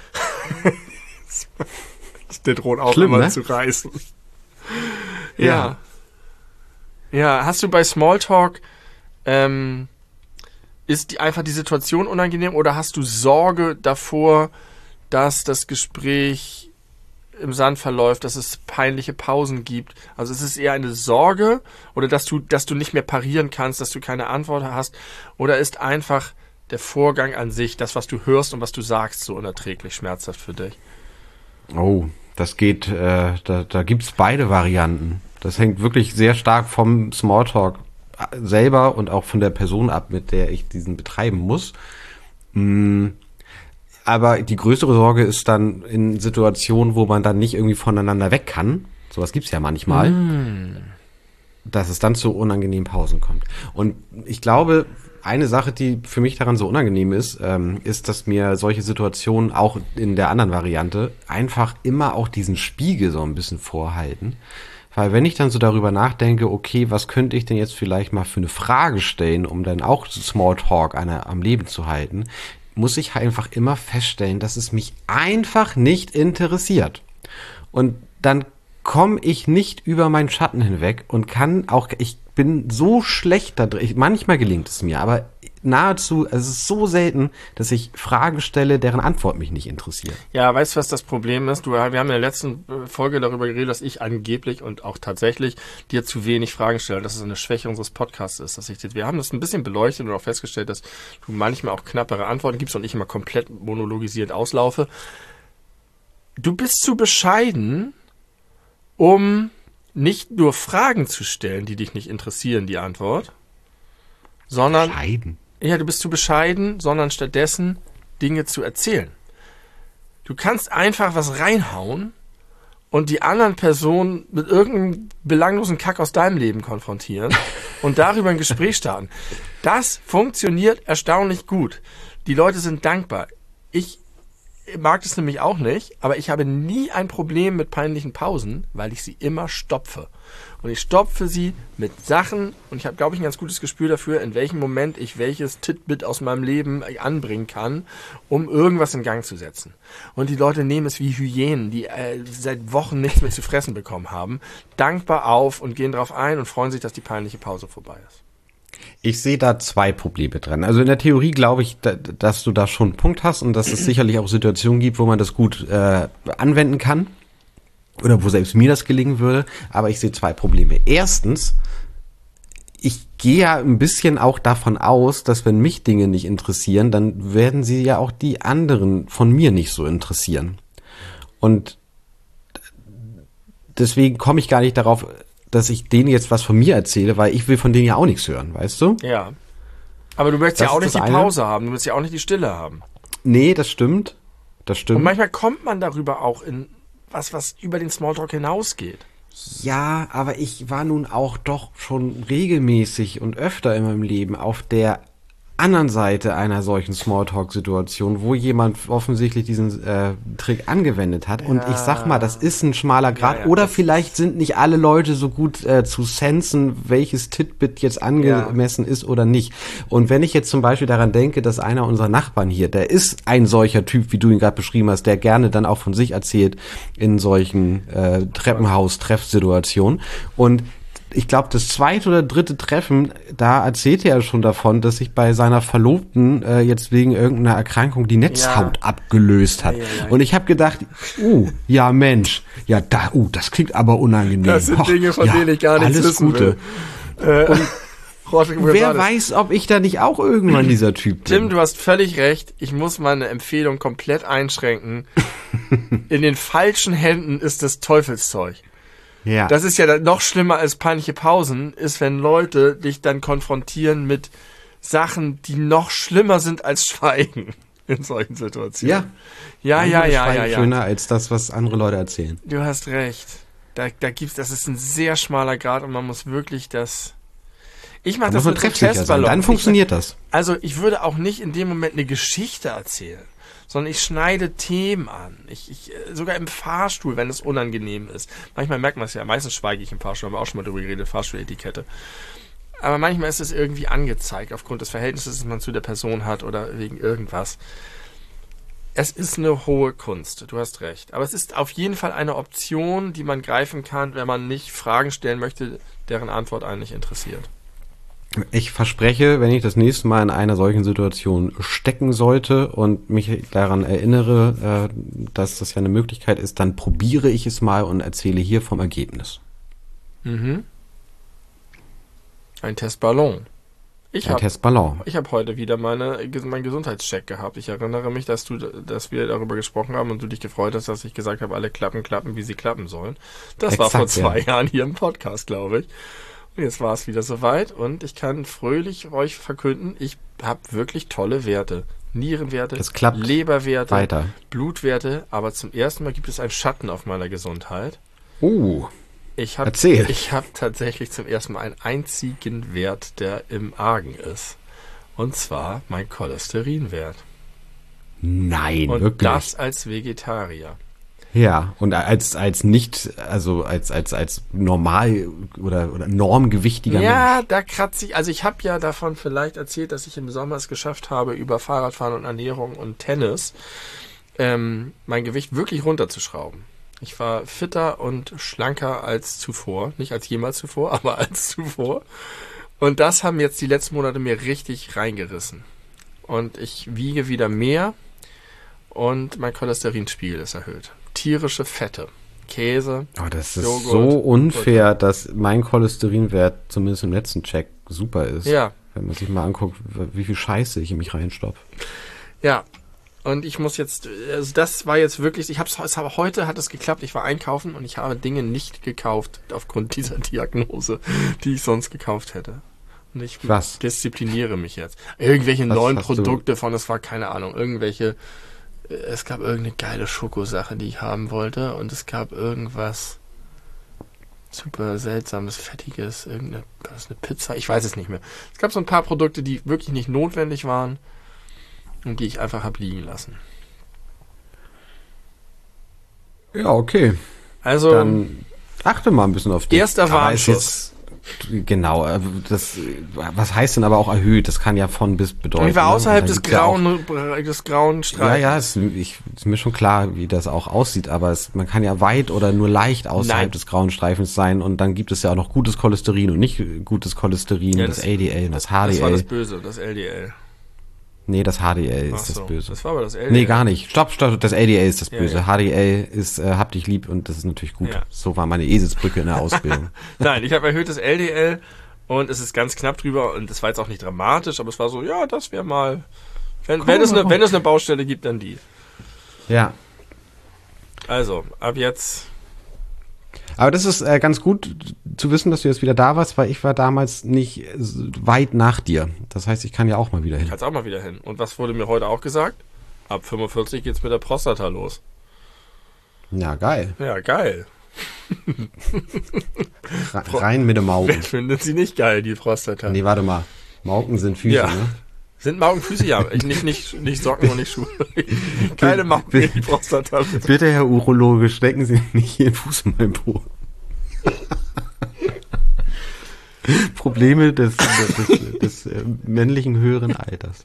Der droht auch
Schlimm,
immer
ne?
zu reißen.
Ja.
Ja. Ja, hast du bei Smalltalk, ähm, ist die, einfach die Situation unangenehm oder hast du Sorge davor, dass das Gespräch im Sand verläuft, dass es peinliche Pausen gibt? Also ist es eher eine Sorge oder dass du, dass du nicht mehr parieren kannst, dass du keine Antwort hast? Oder ist einfach der Vorgang an sich, das, was du hörst und was du sagst, so unerträglich schmerzhaft für dich?
Oh, das geht, äh, da, da gibt's beide Varianten. Das hängt wirklich sehr stark vom Smalltalk selber und auch von der Person ab, mit der ich diesen betreiben muss. Mm, aber die größere Sorge ist dann in Situationen, wo man dann nicht irgendwie voneinander weg kann. Sowas gibt's ja manchmal.
Mm.
Dass es dann zu unangenehmen Pausen kommt. Und ich glaube, eine Sache, die für mich daran so unangenehm ist, ähm, ist, dass mir solche Situationen auch in der anderen Variante einfach immer auch diesen Spiegel so ein bisschen vorhalten. Weil wenn ich dann so darüber nachdenke, okay, was könnte ich denn jetzt vielleicht mal für eine Frage stellen, um dann auch Smalltalk einer am Leben zu halten, muss ich einfach immer feststellen, dass es mich einfach nicht interessiert. Und dann komme ich nicht über meinen Schatten hinweg und kann auch, ich bin so schlecht da drin, ich, manchmal gelingt es mir, aber nahezu, es ist so selten, dass ich Fragen stelle, deren Antwort mich nicht interessiert.
Ja, weißt du, was das Problem ist? Du, wir haben in der letzten Folge darüber geredet, dass ich angeblich und auch tatsächlich dir zu wenig Fragen stelle, dass es eine Schwäche unseres Podcasts ist. Dass ich, wir haben das ein bisschen beleuchtet und auch festgestellt, dass du manchmal auch knappere Antworten gibst und ich immer komplett monologisierend auslaufe. Du bist zu bescheiden, um nicht nur Fragen zu stellen, die dich nicht interessieren, die Antwort, sondern
Bescheiden.
ja, du bist zu bescheiden, sondern stattdessen Dinge zu erzählen. Du kannst einfach was reinhauen und die anderen Personen mit irgendeinem belanglosen Kack aus deinem Leben konfrontieren und darüber ein Gespräch starten. Das funktioniert erstaunlich gut. Die Leute sind dankbar. Ich mag das nämlich auch nicht, aber ich habe nie ein Problem mit peinlichen Pausen, weil ich sie immer stopfe. Und ich stopfe sie mit Sachen und ich habe, glaube ich, ein ganz gutes Gespür dafür, in welchem Moment ich welches Titbit aus meinem Leben anbringen kann, um irgendwas in Gang zu setzen. Und die Leute nehmen es wie Hyänen, die äh, seit Wochen nichts mehr zu fressen bekommen haben, dankbar auf und gehen drauf ein und freuen sich, dass die peinliche Pause vorbei ist.
Ich sehe da zwei Probleme dran. Also in der Theorie glaube ich, da, dass du da schon einen Punkt hast und dass es sicherlich auch Situationen gibt, wo man das gut äh, anwenden kann oder wo selbst mir das gelingen würde. Aber ich sehe zwei Probleme. Erstens, ich gehe ja ein bisschen auch davon aus, dass wenn mich Dinge nicht interessieren, dann werden sie ja auch die anderen von mir nicht so interessieren. Und deswegen komme ich gar nicht darauf, dass ich denen jetzt was von mir erzähle, weil ich will von denen ja auch nichts hören, weißt du?
Ja. Aber du möchtest
Das
ja auch
ist
nicht die
das eine.
Pause haben, du willst ja auch nicht die Stille haben.
Nee, das stimmt. Das
Und
stimmt.
manchmal kommt man darüber auch in was, was über den Smalltalk hinausgeht.
Ja, aber ich war nun auch doch schon regelmäßig und öfter in meinem Leben auf der anderen Seite einer solchen Smalltalk-Situation, wo jemand offensichtlich diesen äh, Trick angewendet hat. Und
Ja.
ich sag mal, das ist ein schmaler Grad.
Ja, ja,
Oder
das
vielleicht sind nicht alle Leute so gut äh, zu sensen, welches Titbit jetzt angemessen ist oder nicht. Und wenn ich jetzt zum Beispiel daran denke, dass einer unserer Nachbarn hier, der ist ein solcher Typ, wie du ihn gerade beschrieben hast, der gerne dann auch von sich erzählt in solchen äh, Treppenhaus-Treffsituationen. Und ich glaube, das zweite oder dritte Treffen, da erzählte er schon davon, dass sich bei seiner Verlobten äh, jetzt wegen irgendeiner Erkrankung die Netzhaut
Ja.
abgelöst hat.
Ja, ja, ja.
Und ich habe gedacht, uh, ja Mensch, ja, da, uh, das klingt aber unangenehm.
Das sind
Och,
Dinge, von
ja,
denen ich gar nichts
alles
wissen
Gute.
will. Äh, Jorge
Wer
González.
weiß, ob ich da nicht auch irgendwann dieser Typ bin.
Tim, du hast völlig recht. Ich muss meine Empfehlung komplett einschränken. In den falschen Händen ist das Teufelszeug.
Ja.
Das ist ja dann noch schlimmer als peinliche Pausen, ist, wenn Leute dich dann konfrontieren mit Sachen, die noch schlimmer sind als Schweigen in solchen Situationen.
Ja.
Ja, ja, ja, ja, ja.
Schöner als das, was andere Leute erzählen.
Du hast recht. Da, da gibt's, das ist ein sehr schmaler Grad und man muss wirklich das. Ich mache
Da
das
muss man
mit so
treffsicher sein.
Testballon.
Dann funktioniert das.
Also ich würde auch nicht in dem Moment eine Geschichte erzählen, sondern ich schneide Themen an. Ich, ich äh, sogar im Fahrstuhl, wenn es unangenehm ist. Manchmal merkt man es ja. Meistens schweige ich im Fahrstuhl. Haben wir auch schon mal drüber geredet, Fahrstuhletikette. Aber manchmal ist es irgendwie angezeigt, aufgrund des Verhältnisses, das man zu der Person hat oder wegen irgendwas. Es ist eine hohe Kunst, du hast recht. Aber es ist auf jeden Fall eine Option, die man greifen kann, wenn man nicht Fragen stellen möchte, deren Antwort einen nicht interessiert.
Ich verspreche, wenn ich das nächste Mal in einer solchen Situation stecken sollte und mich daran erinnere, äh, dass das ja eine Möglichkeit ist, dann probiere ich es mal und erzähle hier vom Ergebnis.
Mhm. Ein Testballon. Ich
Ein
habe
Testballon.
ich hab heute wieder meine, meinen Gesundheitscheck gehabt. Ich erinnere mich, dass du, dass wir darüber gesprochen haben und du dich gefreut hast, dass ich gesagt habe, alle Klappen klappen, wie sie klappen sollen. Das
Exakt,
war vor zwei
ja.
Jahren hier im Podcast, glaube ich. Und jetzt war es wieder soweit und ich kann fröhlich euch verkünden, ich habe wirklich tolle Werte. Nierenwerte,
Es klappt
Leberwerte,
weiter.
Blutwerte, aber zum ersten Mal gibt es einen Schatten auf meiner Gesundheit.
Uh,
Ich habe
Erzähl.
ich hab tatsächlich zum ersten Mal einen einzigen Wert, der im Argen ist. Und zwar mein Cholesterinwert.
nein,
Und
wirklich.
das als Vegetarier.
Ja, und als als nicht, also als als als normal oder oder normgewichtiger Mensch.
Ja, da kratze ich. Also ich habe ja davon vielleicht erzählt, dass ich im Sommer es geschafft habe, über Fahrradfahren und Ernährung und Tennis ähm, mein Gewicht wirklich runterzuschrauben. Ich war fitter und schlanker als zuvor. Nicht als jemals zuvor, aber als zuvor. Und das haben jetzt die letzten Monate mir richtig reingerissen. Und ich wiege wieder mehr und mein Cholesterinspiegel ist erhöht. Tierische Fette, Käse.
Oh, das ist
Joghurt,
so unfair, dass mein Cholesterinwert zumindest im letzten Check super ist.
Ja,
Wenn man sich mal anguckt, wie viel Scheiße ich in mich reinstopfe.
ja. Und ich muss jetzt, also das war jetzt wirklich, ich hab's, es habe heute hat es geklappt, ich war einkaufen und ich habe Dinge nicht gekauft aufgrund dieser Diagnose, die ich sonst gekauft hätte. Und ich
Was?
diszipliniere mich jetzt. Irgendwelche
Was
neuen
hast du-
Produkte von, es war keine Ahnung, irgendwelche, äh, es gab irgendeine geile Schokosache, die ich haben wollte und es gab irgendwas super seltsames, fettiges, irgendeine, was, eine Pizza, ich weiß es nicht mehr. Es gab so ein paar Produkte, die wirklich nicht notwendig waren und die ich einfach habe liegen lassen.
Ja, okay.
Also,
Dann achte mal ein bisschen auf dich.
Erster
Aber es
Warnschuss.
ist- Genau, äh, das, was heißt denn aber auch erhöht? Das kann ja von bis bedeuten.
ich war
ne?
außerhalb
Und da
des
gibt's ja auch-
grauen, des grauen
Ja,
Streifens.
ja, es, ich, ist mir schon klar, wie das auch aussieht, aber es, man kann ja weit oder nur leicht außerhalb
Nein.
des grauen Streifens sein und dann gibt es ja auch noch gutes Cholesterin und nicht gutes Cholesterin,
Ja,
das,
das-
L D L und das H
Das
D
war das
L.
Böse, das L D L.
Nee, das H D L
Ach
ist das
so,
Böse.
Das war aber das L D L.
Nee, gar nicht. Stopp, stopp, das L D L ist das
Ja,
Böse.
ja.
H D L ist äh, hab dich lieb und das ist natürlich gut.
Ja.
So war meine Eselsbrücke in der Ausbildung.
Nein, ich habe erhöhtes L D L und es ist ganz knapp drüber und es war jetzt auch nicht dramatisch, aber es war so, ja, das wäre mal, wenn, wenn, es eine, wenn es eine Baustelle gibt, dann die.
Ja.
Also, ab jetzt,
Aber das ist äh, ganz gut zu wissen, dass du jetzt wieder da warst, weil ich war damals nicht äh, weit nach dir. Das heißt, ich kann ja auch mal wieder hin.
kannst auch mal wieder hin. Und was wurde mir heute auch gesagt? Ab fünfundvierzig geht's mit der Prostata los.
Ja, geil.
Ja, geil.
Re- Rein mit dem
Wer
Mauken.
findet sie nicht geil, die Prostata?
Nee, warte mal. Mauken sind Füße,
Ja.
ne?
Sind Maukenfüße? Ja, ich nicht, nicht, nicht Socken und nicht Schuhe. Keine Mauken in die Prostata.
Bitte, Herr Urologe, stecken Sie nicht Ihren Fuß in mein Po. Probleme des, des, des, des äh, männlichen höheren Alters.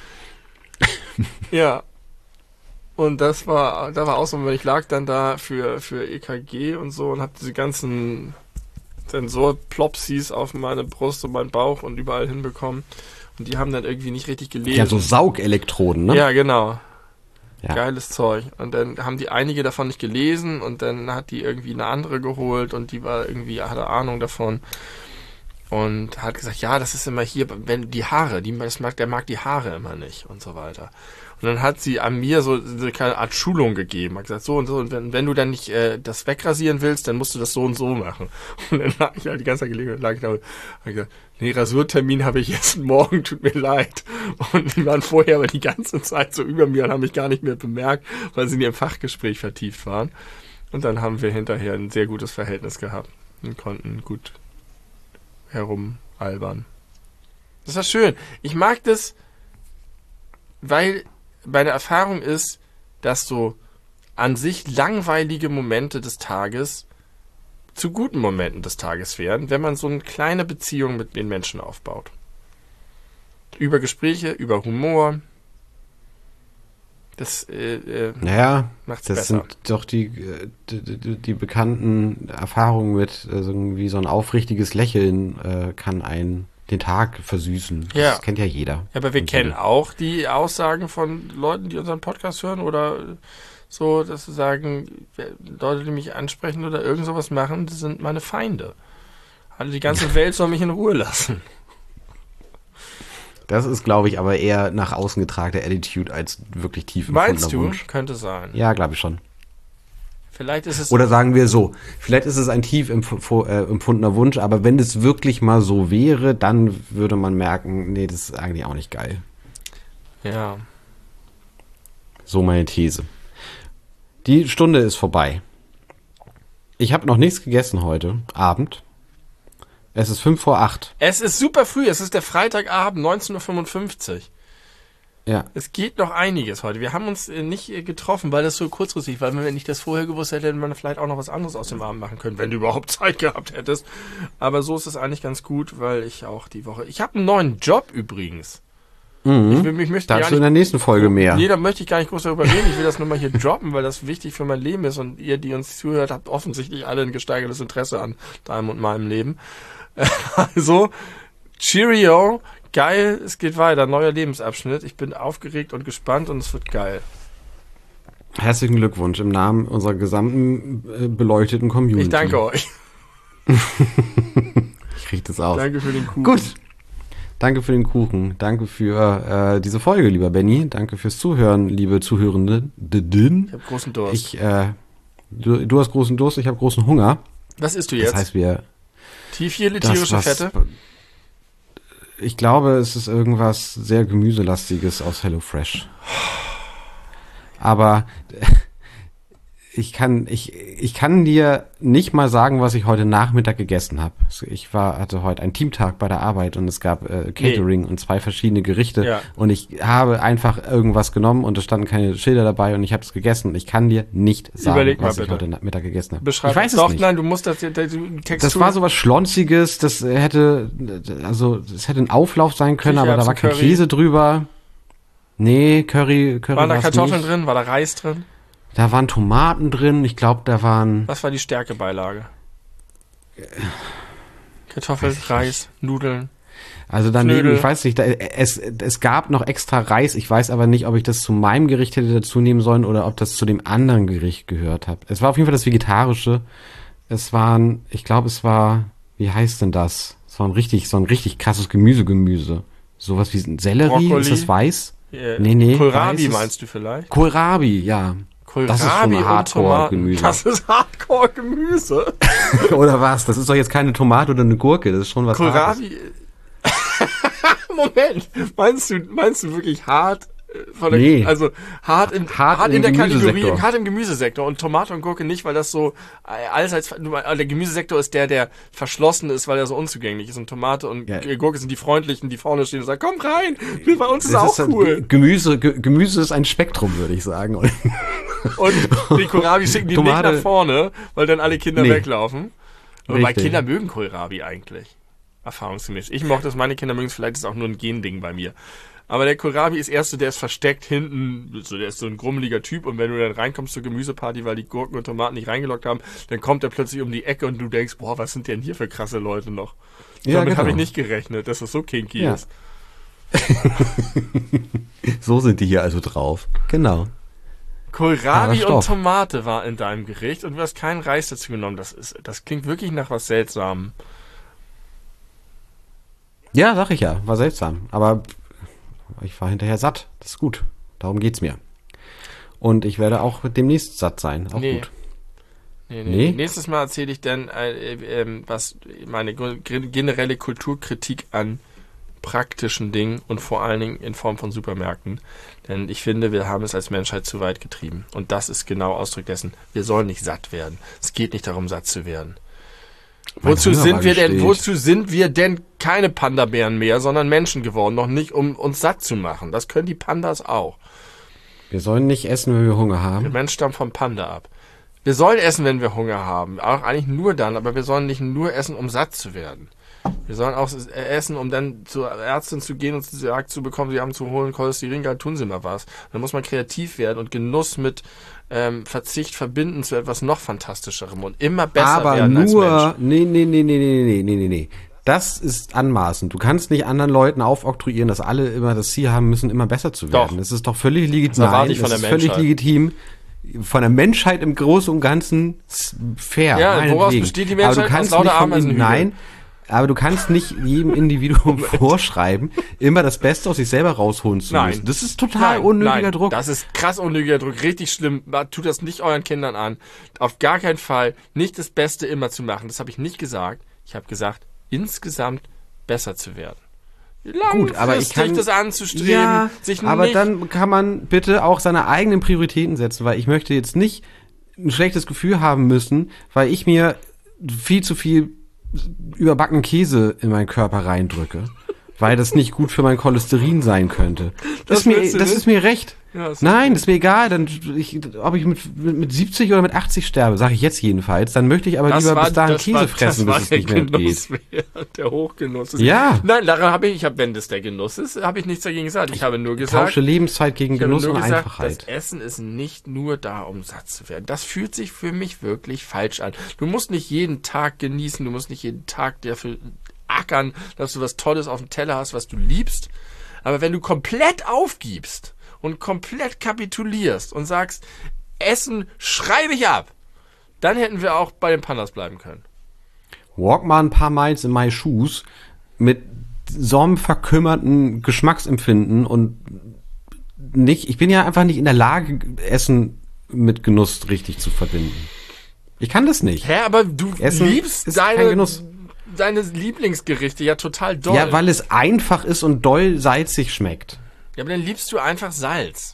Ja. Und das war, da war auch so, wenn ich lag dann da für, für E K G und so und hab diese ganzen Sensorplopsies auf meine Brust und meinen Bauch und überall hinbekommen. Und die haben dann irgendwie nicht richtig gelesen.
Ja, so Saugelektroden, ne?
Ja, genau.
Ja.
Geiles Zeug. Und dann haben die einige davon nicht gelesen und dann hat die irgendwie eine andere geholt und die war irgendwie, hatte Ahnung davon. Und hat gesagt, ja, das ist immer hier, wenn die Haare, die, das mag, der mag die Haare immer nicht und so weiter. Und dann hat sie an mir so eine kleine Art Schulung gegeben. Hat gesagt, so und so, und wenn, wenn du dann nicht äh, das wegrasieren willst, dann musst du das so und so machen. Und dann lag ich halt die ganze Zeit gelegen und lag ich da und hab gesagt, nee, Rasurtermin habe ich jetzt morgen, tut mir leid. Und die waren vorher aber die ganze Zeit so über mir und haben mich gar nicht mehr bemerkt, weil sie in ihrem Fachgespräch vertieft waren. Und dann haben wir hinterher ein sehr gutes Verhältnis gehabt und konnten gut herumalbern. Das war schön. Ich mag das, weil meine Erfahrung ist, dass so an sich langweilige Momente des Tages zu guten Momenten des Tages werden, wenn man so eine kleine Beziehung mit den Menschen aufbaut. Über Gespräche, über Humor. Das äh, äh,
naja,
macht's
das
besser.
sind doch die, die, die, die bekannten Erfahrungen mit also irgendwie so ein aufrichtiges Lächeln äh, kann einen den Tag versüßen.
Ja.
Das kennt ja jeder.
Ja, aber wir
Und
kennen
so.
auch die Aussagen von Leuten, die unseren Podcast hören oder so, dass sie sagen, Leute, die mich ansprechen oder irgend sowas machen, die sind meine Feinde. Also die ganze Welt soll mich in Ruhe lassen.
Das ist, glaube ich, aber eher nach außen getragene Attitude als wirklich tief
Meinst
empfundener
du?
Wunsch.
Könnte sein.
Ja, glaube ich schon.
Vielleicht ist es...
Oder sagen wir so, vielleicht ist es ein tief empf- äh, empfundener Wunsch, aber wenn es wirklich mal so wäre, dann würde man merken, nee, das ist eigentlich auch nicht geil.
Ja.
So meine These. Die Stunde ist vorbei. Ich habe noch nichts gegessen heute Abend. Es ist fünf vor acht.
Es ist super früh, es ist der Freitagabend, neunzehn Uhr fünfundfünfzig.
Ja.
Es geht noch einiges heute. Wir haben uns äh, nicht äh, getroffen, weil das so kurzfristig war. Wenn wir nicht das vorher gewusst hätten, hätten wir vielleicht auch noch was anderes aus dem Abend machen können, wenn du überhaupt Zeit gehabt hättest. Aber so ist es eigentlich ganz gut, weil ich auch die Woche... Ich habe einen neuen Job übrigens.
Mhm.
Ich, will, ich möchte gar
Dazu
nicht,
in der nächsten Folge mehr.
Nee, da möchte ich gar nicht groß darüber reden. Ich will das nur mal hier droppen, weil das wichtig für mein Leben ist. Und ihr, die uns zuhört, habt offensichtlich alle ein gesteigertes Interesse an deinem und meinem Leben. Also, Cheerio, geil, es geht weiter, neuer Lebensabschnitt. Ich bin aufgeregt und gespannt und es wird geil.
Herzlichen Glückwunsch im Namen unserer gesamten äh, beleuchteten Community.
Ich danke euch.
Ich krieg das auf.
Danke für den Kuchen.
Gut. Danke für den Kuchen. Danke für äh, diese Folge, lieber Benny. Danke fürs Zuhören, liebe Zuhörende.
Ich habe großen Durst.
Ich, äh, du, du hast großen Durst, ich habe großen Hunger.
Was isst du jetzt?
Das heißt, wir...
Tiefjährliche tierische
was,
Fette?
Ich glaube, es ist irgendwas sehr Gemüselastiges aus HelloFresh. Aber ich kann, ich, ich kann dir nicht mal sagen, was ich heute Nachmittag gegessen habe. Ich war, hatte heute einen Teamtag bei der Arbeit und es gab äh, Catering nee. und zwei verschiedene Gerichte.
Ja.
Und ich habe einfach irgendwas genommen und es standen keine Schilder dabei und ich habe es gegessen. Ich kann dir nicht sagen,
Überleg
was
mal,
ich
bitte.
heute Mittag gegessen habe.
Beschreib
ich weiß
doch,
es nicht.
Nein, du musst das, die Textur...
Das war so was Schlonziges, das hätte, also, es hätte ein Auflauf sein können, aber da war kein
Curry.
Käse drüber. Nee, Curry, Curry
Waren da
war's
Kartoffeln
nicht.
drin? War da Reis drin?
Da waren Tomaten drin, ich glaube, da waren...
Was war die Stärkebeilage? Kartoffeln, Reis, Nudeln.
Also daneben,
Knödel.
ich weiß nicht, da, es, es gab noch extra Reis, ich weiß aber nicht, ob ich das zu meinem Gericht hätte dazu nehmen sollen oder ob das zu dem anderen Gericht gehört hat. Es war auf jeden Fall das Vegetarische. Es waren, ich glaube, es war, wie heißt denn das? Es war ein richtig, so ein richtig krasses Gemüse-Gemüse. Sowas wie ein Sellerie,
Brokkoli.
ist das weiß?
Yeah.
Nee, nee.
Kohlrabi
weiß ist-
meinst du vielleicht?
Kohlrabi, ja.
Kohlrabi
Das ist schon
und
Hardcore-Gemüse.
Tomaten. Das ist Hardcore-Gemüse.
Oder was? Das ist doch jetzt keine Tomate oder eine Gurke, das ist schon was Hartes.
Kohlrabi... Moment, meinst du, meinst du wirklich hart Von der,
Nee.
Also hart, in,
Hart
hart
im
in der Kategorie,
Gemüsesektor.
hart im Gemüsesektor. Und Tomate und Gurke nicht, weil das so äh, allseits, der Gemüsesektor ist der, der verschlossen ist, weil er so unzugänglich ist. Und Tomate und
Ja.
Gurke sind die Freundlichen, die vorne stehen und sagen, komm rein, bei uns ist
Das
auch
halt
cool.
Gemüse, Ge- Gemüse ist ein Spektrum, würde ich sagen. Und
Und die Kohlrabi schicken die
Tomate-
nicht nach vorne, weil dann alle Kinder
Nee.
weglaufen. Aber bei
Richtig.
Kindern mögen Kohlrabi eigentlich. Erfahrungsgemäß. Ich mochte es, meine Kinder mögen es, vielleicht ist es auch nur ein Gending bei mir. Aber der Kohlrabi ist erst so, der ist versteckt hinten, so, der ist so ein grummeliger Typ und wenn du dann reinkommst zur Gemüseparty, weil die Gurken und Tomaten nicht reingeloggt haben, dann kommt er plötzlich um die Ecke und du denkst, boah, was sind denn hier für krasse Leute noch?
Ja,
Damit
genau.
habe ich nicht gerechnet, dass es so kinky
Ja.
ist.
So sind die hier also drauf. Genau.
Kohlrabi
Harter
und
Stoff.
Tomate war in deinem Gericht und du hast keinen Reis dazu genommen. Das ist, das klingt wirklich nach was Seltsamem.
Ja, sag ich ja, war seltsam. Aber ich war hinterher satt. Das ist gut. Darum geht's mir. Und ich werde auch demnächst satt sein. Auch
Nee.
gut.
Nee, nee.
Nee?
Nächstes Mal erzähle ich dann, äh, äh, ähm, was meine ge- generelle Kulturkritik an praktischen Dingen und vor allen Dingen in Form von Supermärkten. Denn ich finde, wir haben es als Menschheit zu weit getrieben. Und das ist genau Ausdruck dessen. Wir sollen nicht satt werden. Es geht nicht darum, satt zu werden.
Mein
Wozu
Hunger
sind
war
wir denn,
gestillt.
wozu sind wir denn keine Panda-Bären mehr, sondern Menschen geworden? Noch nicht, um uns satt zu machen. Das können die Pandas auch.
Wir sollen nicht essen, wenn wir Hunger
Der
haben.
Mensch stammt vom Panda ab. Wir sollen essen, wenn wir Hunger haben. Auch eigentlich nur dann, aber wir sollen nicht nur essen, um satt zu werden. Wir sollen auch essen, um dann zur Ärztin zu gehen und zu gesagt zu bekommen, sie haben zu hohen Cholesteringehalt, tun sie mal was. Dann muss man kreativ werden und Genuss mit ähm, Verzicht verbinden zu etwas noch Fantastischerem und immer besser
Aber
werden als Mensch.
nur, nee, nee, nee, nee, nee, nee, nee, nee, nee. Das ist anmaßend. Du kannst nicht anderen Leuten aufoktroyieren, dass alle immer das Ziel haben müssen, immer besser zu werden.
Doch.
Das ist doch völlig legitim.
Das erwarte
Nein,
ich von
das
der
ist völlig
Menschheit.
legitim. Von der Menschheit im Großen und Ganzen s- fair.
Ja, woraus
meinetwegen.
besteht die
Aber
Menschheit?
du kannst
Aus lauter
nicht von,
Ameisenhügeln.
nein, aber du kannst nicht jedem Individuum vorschreiben, immer das Beste aus sich selber rausholen zu
Nein.
müssen. Das ist total
Nein,
unnötiger
nein,
Druck.
Das ist krass unnötiger Druck, richtig schlimm. Tut das nicht euren Kindern an. Auf gar keinen Fall nicht das Beste immer zu machen. Das habe ich nicht gesagt. Ich habe gesagt, insgesamt besser zu werden.
Gut, aber ich kann
das anzustreben,
ja,
sich
aber
nicht,
dann kann man bitte auch seine eigenen Prioritäten setzen, weil ich möchte jetzt nicht ein schlechtes Gefühl haben müssen, weil ich mir viel zu viel überbackenen Käse in meinen Körper reindrücke, weil das nicht gut für mein Cholesterin sein könnte. Das,
Das
ist mir,
willst du
das
nicht?
ist mir recht.
Ja, ist
Nein, das ist mir egal. Dann, ich, ob ich mit, mit, mit siebzig oder mit achtzig sterbe, sage ich jetzt jedenfalls. Dann möchte ich aber
das
lieber
war,
bis dahin
das
Käse
war,
fressen,
das war
bis es
der
nicht mehr
Genuss
geht.
wert, der Hochgenuss. ist-
Ja.
Nein, daran habe ich, ich hab, wenn das der Genuss ist, habe ich nichts dagegen gesagt. Ich habe nur gesagt,
Tausche Lebenszeit gegen
Ich habe
Genuss
nur
und
gesagt,
Einfachheit.
das Essen ist nicht nur da, um satt zu werden. Das fühlt sich für mich wirklich falsch an. Du musst nicht jeden Tag genießen, du musst nicht jeden Tag dafür ackern, dass du was Tolles auf dem Teller hast, was du liebst. Aber wenn du komplett aufgibst und komplett kapitulierst und sagst, Essen schreibe ich ab, dann hätten wir auch bei den Pandas bleiben können.
Walk mal ein paar Miles in my shoes mit so einem verkümmerten Geschmacksempfinden und nicht, ich bin ja einfach nicht in der Lage, Essen mit Genuss richtig zu verbinden. Ich kann das nicht.
Hä, aber du
Essen
liebst
ist kein
deine,
Genuss.
deine Lieblingsgerichte ja total doll.
Ja, weil es einfach ist und doll salzig schmeckt.
ja, aber dann liebst du einfach Salz.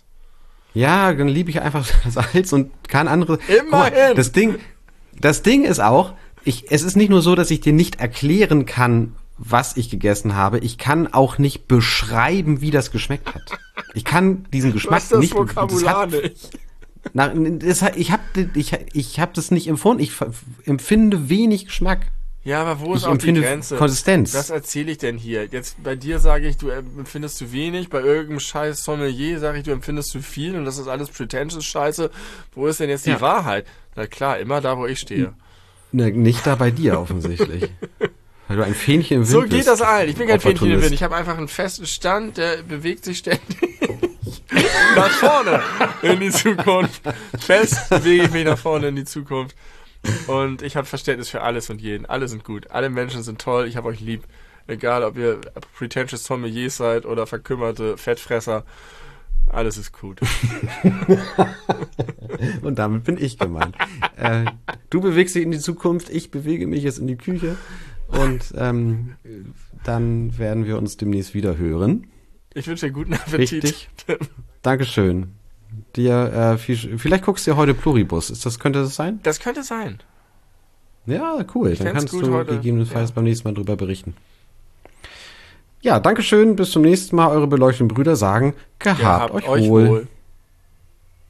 Ja, dann liebe ich einfach Salz und kann andere. Guck mal,
Immerhin.
das Ding, das Ding ist auch, ich, es ist nicht nur so, dass ich dir nicht erklären kann, was ich gegessen habe. Ich kann auch nicht beschreiben, wie das geschmeckt hat. Ich kann diesen Geschmack
Was das
nicht.
Vokabular
das hat,
nicht.
na, das hat, ich habe ich, ich hab das nicht empfunden. Ich ver- empfinde wenig Geschmack.
Ja, aber wo ist
Ich
auch die
empfinde
Grenze?
Konsistenz.
Was erzähle ich denn hier? Jetzt bei dir sage ich, du empfindest zu wenig, bei irgendeinem scheiß Sommelier sage ich, du empfindest zu viel und das ist alles pretentious Scheiße. Wo ist denn jetzt die
Ja.
Wahrheit? Na klar, immer da, wo ich stehe.
Ne, nicht da bei dir offensichtlich. Weil du ein Fähnchen im Wind
So
bist.
geht das allen. Ich bin kein Fähnchen im
Opportunist.
Wind. Ich habe einfach einen festen Stand, der bewegt sich ständig nach vorne in die Zukunft. Fest bewege ich mich nach vorne in die Zukunft. Und ich habe Verständnis für alles und jeden. Alle sind gut. Alle Menschen sind toll. Ich habe euch lieb. Egal, ob ihr pretentious Sommeliers seid oder verkümmerte Fettfresser. Alles ist gut.
Und damit bin ich gemeint. äh, du bewegst dich in die Zukunft, ich bewege mich jetzt in die Küche. Und ähm, dann werden wir uns demnächst wieder hören.
Ich wünsche dir guten Appetit.
Richtig. Dankeschön. Dir, äh, viel, vielleicht guckst du ja heute Pluribus. Ist das, könnte das sein?
Das könnte sein.
Ja, cool.
Ich
Dann kannst
gut
du
heute,
gegebenenfalls
ja.
beim nächsten Mal drüber berichten. Ja, Dankeschön. Bis zum nächsten Mal. Eure beleuchteten Brüder sagen, gehabt,
Gehabt
euch,
euch
wohl.
wohl.